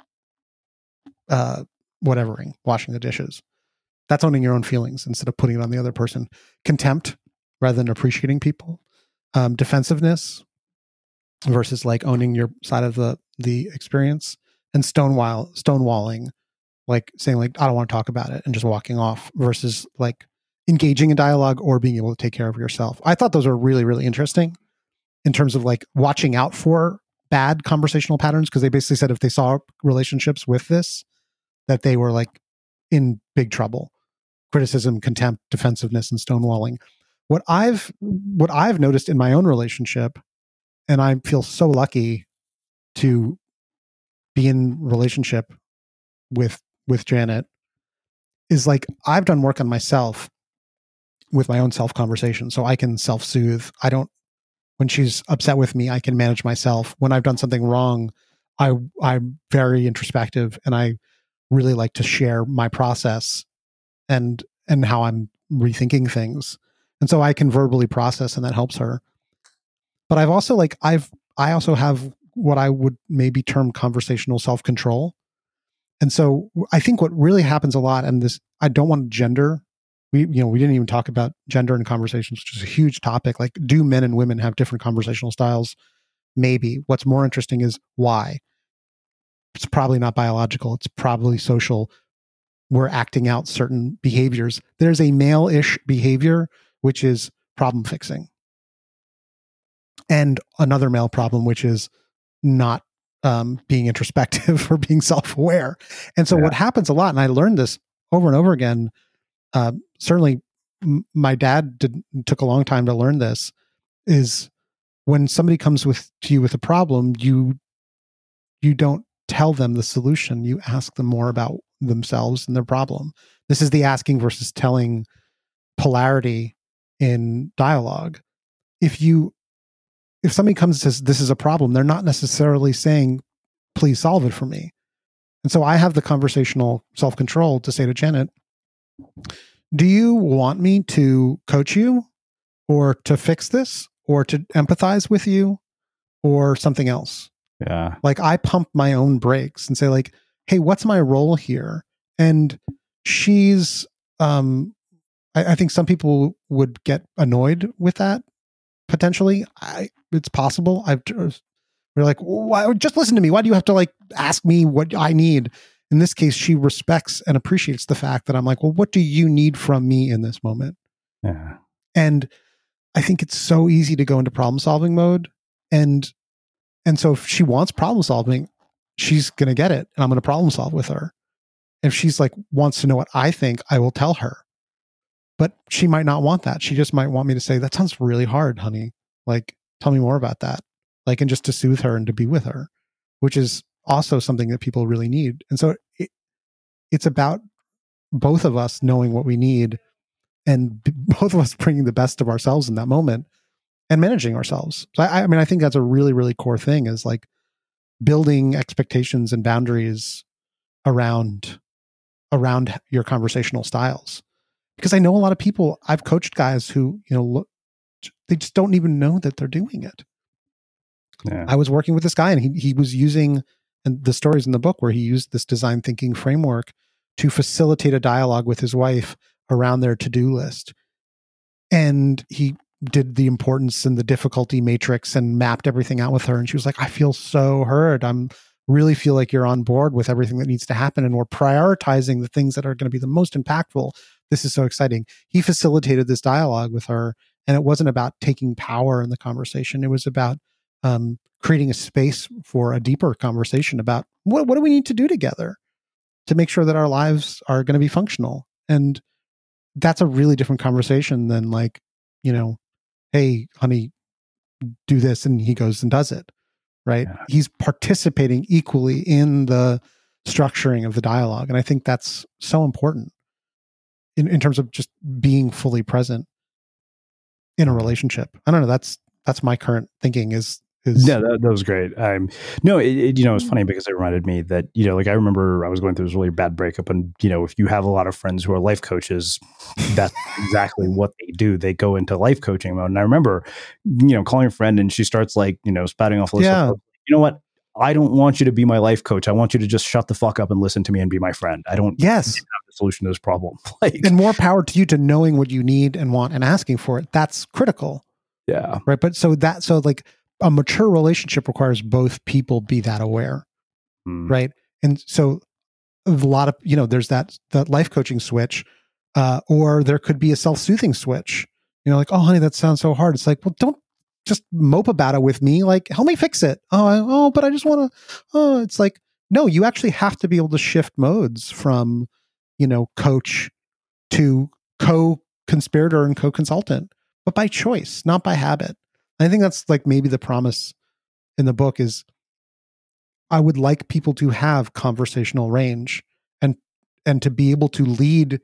uh, whatevering, washing the dishes. That's owning your own feelings instead of putting it on the other person. Contempt rather than appreciating people. Um, defensiveness versus like owning your side of the the experience. And stonewall stonewalling, like saying like, I don't want to talk about it and just walking off, versus like engaging in dialogue or being able to take care of yourself. I thought those were really, really interesting in terms of like watching out for bad conversational patterns, because they basically said if they saw relationships with this, that they were like in big trouble. Criticism, contempt, defensiveness, and stonewalling. What I've what I've noticed in my own relationship, and I feel so lucky to be in relationship with with Janet, is like I've done work on myself with my own self conversation, so I can self soothe. I don't. When she's upset with me, I can manage myself. When I've done something wrong, I I'm very introspective, and I really like to share my process and and how I'm rethinking things. And so I can verbally process, and that helps her. But I've also like I've I also have what I would maybe term conversational self-control, And so I think what really happens a lot, and this, I don't want to gender, we, you know, we didn't even talk about gender in conversations, which is a huge topic. Like, do men and women have different conversational styles? Maybe. What's more interesting is why. It's probably not biological. It's probably social. We're acting out certain behaviors. There's a male-ish behavior, which is problem fixing. And another male problem, which is not um, being introspective or being self-aware. And so yeah. what happens a lot, and I learned this over and over again, uh, certainly m- my dad did, took a long time to learn this, is when somebody comes with to you with a problem, you you don't tell them the solution. You ask them more about themselves and their problem. This is the asking versus telling polarity in dialogue. If you If somebody comes and says, this is a problem, they're not necessarily saying, please solve it for me. And so I have the conversational self-control to say to Janet, do you want me to coach you or to fix this or to empathize with you or something else? Yeah. Like, I pump my own brakes and say, like, hey, what's my role here? And she's, um, I, I think some people would get annoyed with that. Potentially, I, it's possible. I've we're like, why, just listen to me. Why do you have to like ask me what I need? In this case, she respects and appreciates the fact that I'm like, well, what do you need from me in this moment? Yeah. And I think it's so easy to go into problem solving mode, and and so if she wants problem solving, she's going to get it, and I'm going to problem solve with her. If she's like wants to know what I think, I will tell her. But she might not want that. She just might want me to say, that sounds really hard, honey. Like, tell me more about that. Like, and just to soothe her and to be with her, which is also something that people really need. And so it, it's about both of us knowing what we need and b- both of us bringing the best of ourselves in that moment and managing ourselves. So I, I mean, I think that's a really, really core thing, is like building expectations and boundaries around, around your conversational styles. Because I know a lot of people, I've coached guys who, you know, look, they just don't even know that they're doing it. Yeah. I was working with this guy, and he he was using, and the stories in the book where he used this design thinking framework to facilitate a dialogue with his wife around their to-do list. And he did the importance and the difficulty matrix and mapped everything out with her. And she was like, I feel so heard. I'm really feel like you're on board with everything that needs to happen. And we're prioritizing the things that are going to be the most impactful. This is so exciting. He facilitated this dialogue with her, and it wasn't about taking power in the conversation. It was about um, creating a space for a deeper conversation about what, what do we need to do together to make sure that our lives are going to be functional. And that's a really different conversation than like, you know, hey, honey, do this. And he goes and does it. Right. Yeah. He's participating equally in the structuring of the dialogue. And I think that's so important in, in terms of just being fully present in a relationship. I don't know. That's, that's my current thinking is, is yeah, that, that was great. Um, no, it, it, you know, it's funny because it reminded me that, you know, like I remember I was going through this really bad breakup, and, you know, if you have a lot of friends who are life coaches, that's exactly what they do. They go into life coaching mode. And I remember, you know, calling a friend, and she starts like, you know, spouting off a list yeah. of, you know what? I don't want you to be my life coach. I want you to just shut the fuck up and listen to me and be my friend. I don't yes. have the solution to this problem. Like, and more power to you to knowing what you need and want and asking for it. That's critical. Yeah. Right. But so that, so like a mature relationship requires both people be that aware. Mm. Right. And so a lot of, you know, there's that, that life coaching switch, uh, or there could be a self-soothing switch, you know, like, oh honey, that sounds so hard. It's like, well, don't just mope about it with me. Like, help me fix it. Oh, I, oh, but I just want to, oh, it's like, no, you actually have to be able to shift modes from, you know, coach to co-conspirator and co-consultant, but by choice, not by habit. I think that's like maybe the promise in the book is I would like people to have conversational range and, and to be able to lead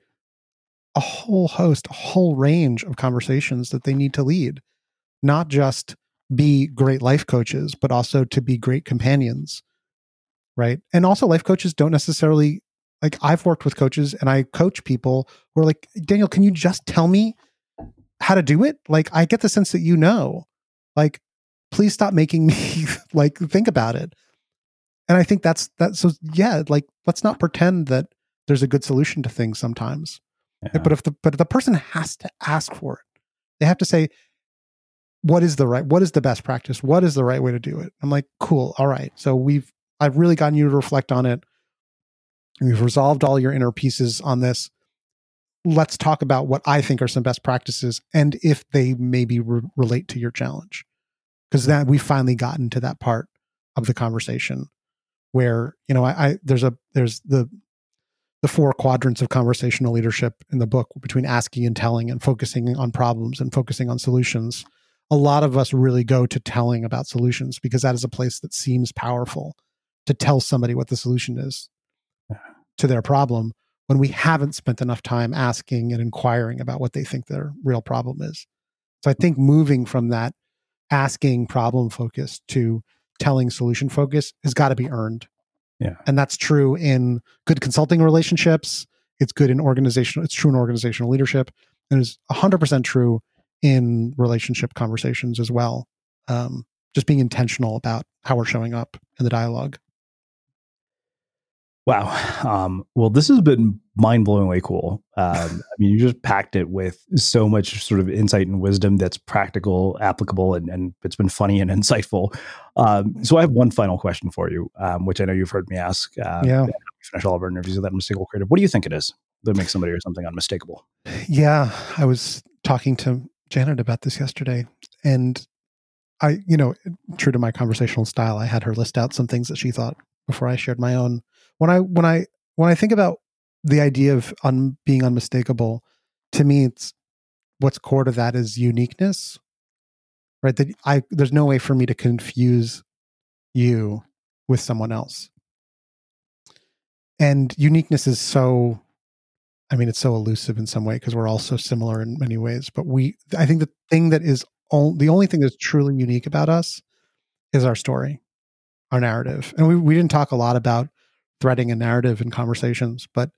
a whole host, a whole range of conversations that they need to lead, not just be great life coaches, but also to be great companions. Right. And also life coaches don't necessarily, like I've worked with coaches and I coach people who are like, Daniel, can you just tell me how to do it? Like, I get the sense that, you know, like, please stop making me like think about it. And I think that's that. So yeah, like let's not pretend that there's a good solution to things sometimes. Yeah. But if the but if the person has to ask for it, they have to say, what is the right, what is the best practice? What is the right way to do it? I'm like, cool. All right. So we've, I've really gotten you to reflect on it. We've resolved all your inner pieces on this. Let's talk about what I think are some best practices and if they maybe re- relate to your challenge. Because then we've finally gotten to that part of the conversation where, you know, I, I there's a, there's the, the four quadrants of conversational leadership in the book between asking and telling and focusing on problems and focusing on solutions. A lot of us really go to telling about solutions because that is a place that seems powerful, to tell somebody what the solution is to their problem when we haven't spent enough time asking and inquiring about what they think their real problem is. So I think moving from that asking problem focus to telling solution focus has got to be earned. Yeah. And that's true in good consulting relationships. It's good in organizational, it's true in organizational leadership. And it's one hundred percent true in relationship conversations as well. Um, just being intentional about how we're showing up in the dialogue. Wow. Um, well, this has been mind-blowingly cool. Um, I mean, you just packed it with so much sort of insight and wisdom that's practical, applicable, and, and it's been funny and insightful. Um, so I have one final question for you, um, which I know you've heard me ask. Uh, yeah. We finish all of our interviews with that Unmistakable Creative. What do you think it is that makes somebody or something unmistakable? Yeah. I was talking to Janet about this yesterday, and I, you know, true to my conversational style, I had her list out some things that she thought before I shared my own. When I when I when I think about the idea of un, being unmistakable, to me, it's what's core to that is uniqueness, right? That I there's no way for me to confuse you with someone else, and uniqueness is so. I mean, it's so elusive in some way because we're all so similar in many ways. But we, I think the thing that is on, the only thing that's truly unique about us is our story, our narrative. And we, we didn't talk a lot about threading a narrative in conversations, but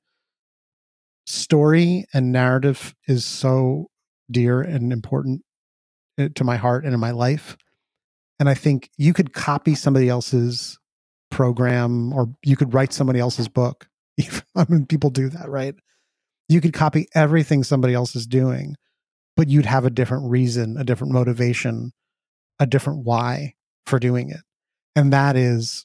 story and narrative is so dear and important to my heart and in my life. And I think you could copy somebody else's program or you could write somebody else's book. I mean, people do that, right? You could copy everything somebody else is doing, but you'd have a different reason, a different motivation, a different why for doing it. And that is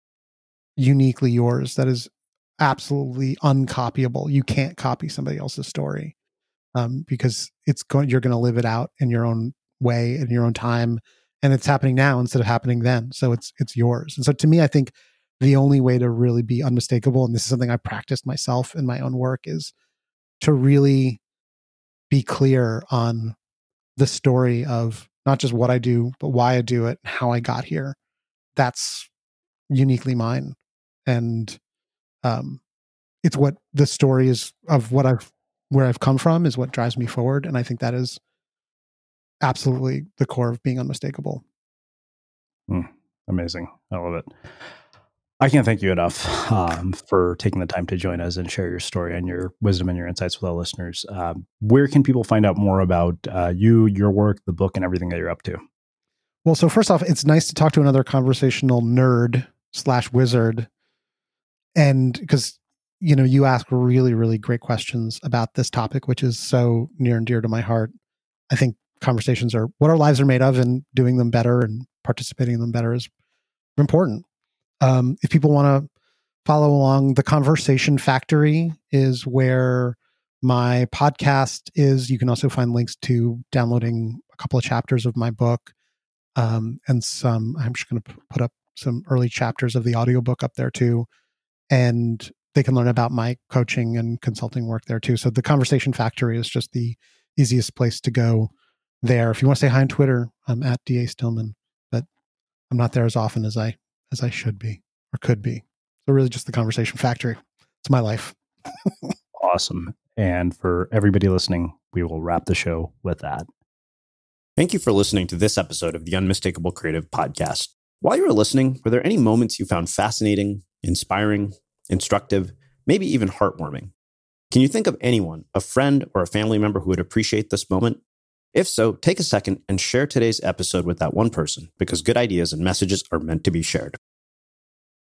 uniquely yours. That is absolutely uncopyable. You can't copy somebody else's story um, because it's going, you're going to live it out in your own way, in your own time. And it's happening now instead of happening then. So it's, it's yours. And so to me, I think the only way to really be unmistakable, and this is something I practiced myself in my own work, is to really be clear on the story of not just what I do, but why I do it, how I got here. That's uniquely mine. And um, it's what the story is of what I've, where I've come from is what drives me forward. And I think that is absolutely the core of being unmistakable. Mm, amazing. I love it. I can't thank you enough um, for taking the time to join us and share your story and your wisdom and your insights with our listeners. Um, where can people find out more about uh, you, your work, the book, and everything that you're up to? Well, so first off, it's nice to talk to another conversational nerd slash wizard. And because, you know, you ask really, really great questions about this topic, which is so near and dear to my heart. I think conversations are what our lives are made of, and doing them better and participating in them better is important. Um, if people want to follow along, The Conversation Factory is where my podcast is. You can also find links to downloading a couple of chapters of my book. Um, and some, I'm just going to put up some early chapters of the audiobook up there too. And they can learn about my coaching and consulting work there too. So The Conversation Factory is just the easiest place to go there. If you want to say hi on Twitter, I'm at D A Stillman, but I'm not there as often as I as I should be or could be. So really just The Conversation Factory. It's my life. Awesome. And for everybody listening, we will wrap the show with that. Thank you for listening to this episode of the Unmistakable Creative Podcast. While you were listening, were there any moments you found fascinating, inspiring, instructive, maybe even heartwarming? Can you think of anyone, a friend or a family member who would appreciate this moment? If so, take a second and share today's episode with that one person, because good ideas and messages are meant to be shared.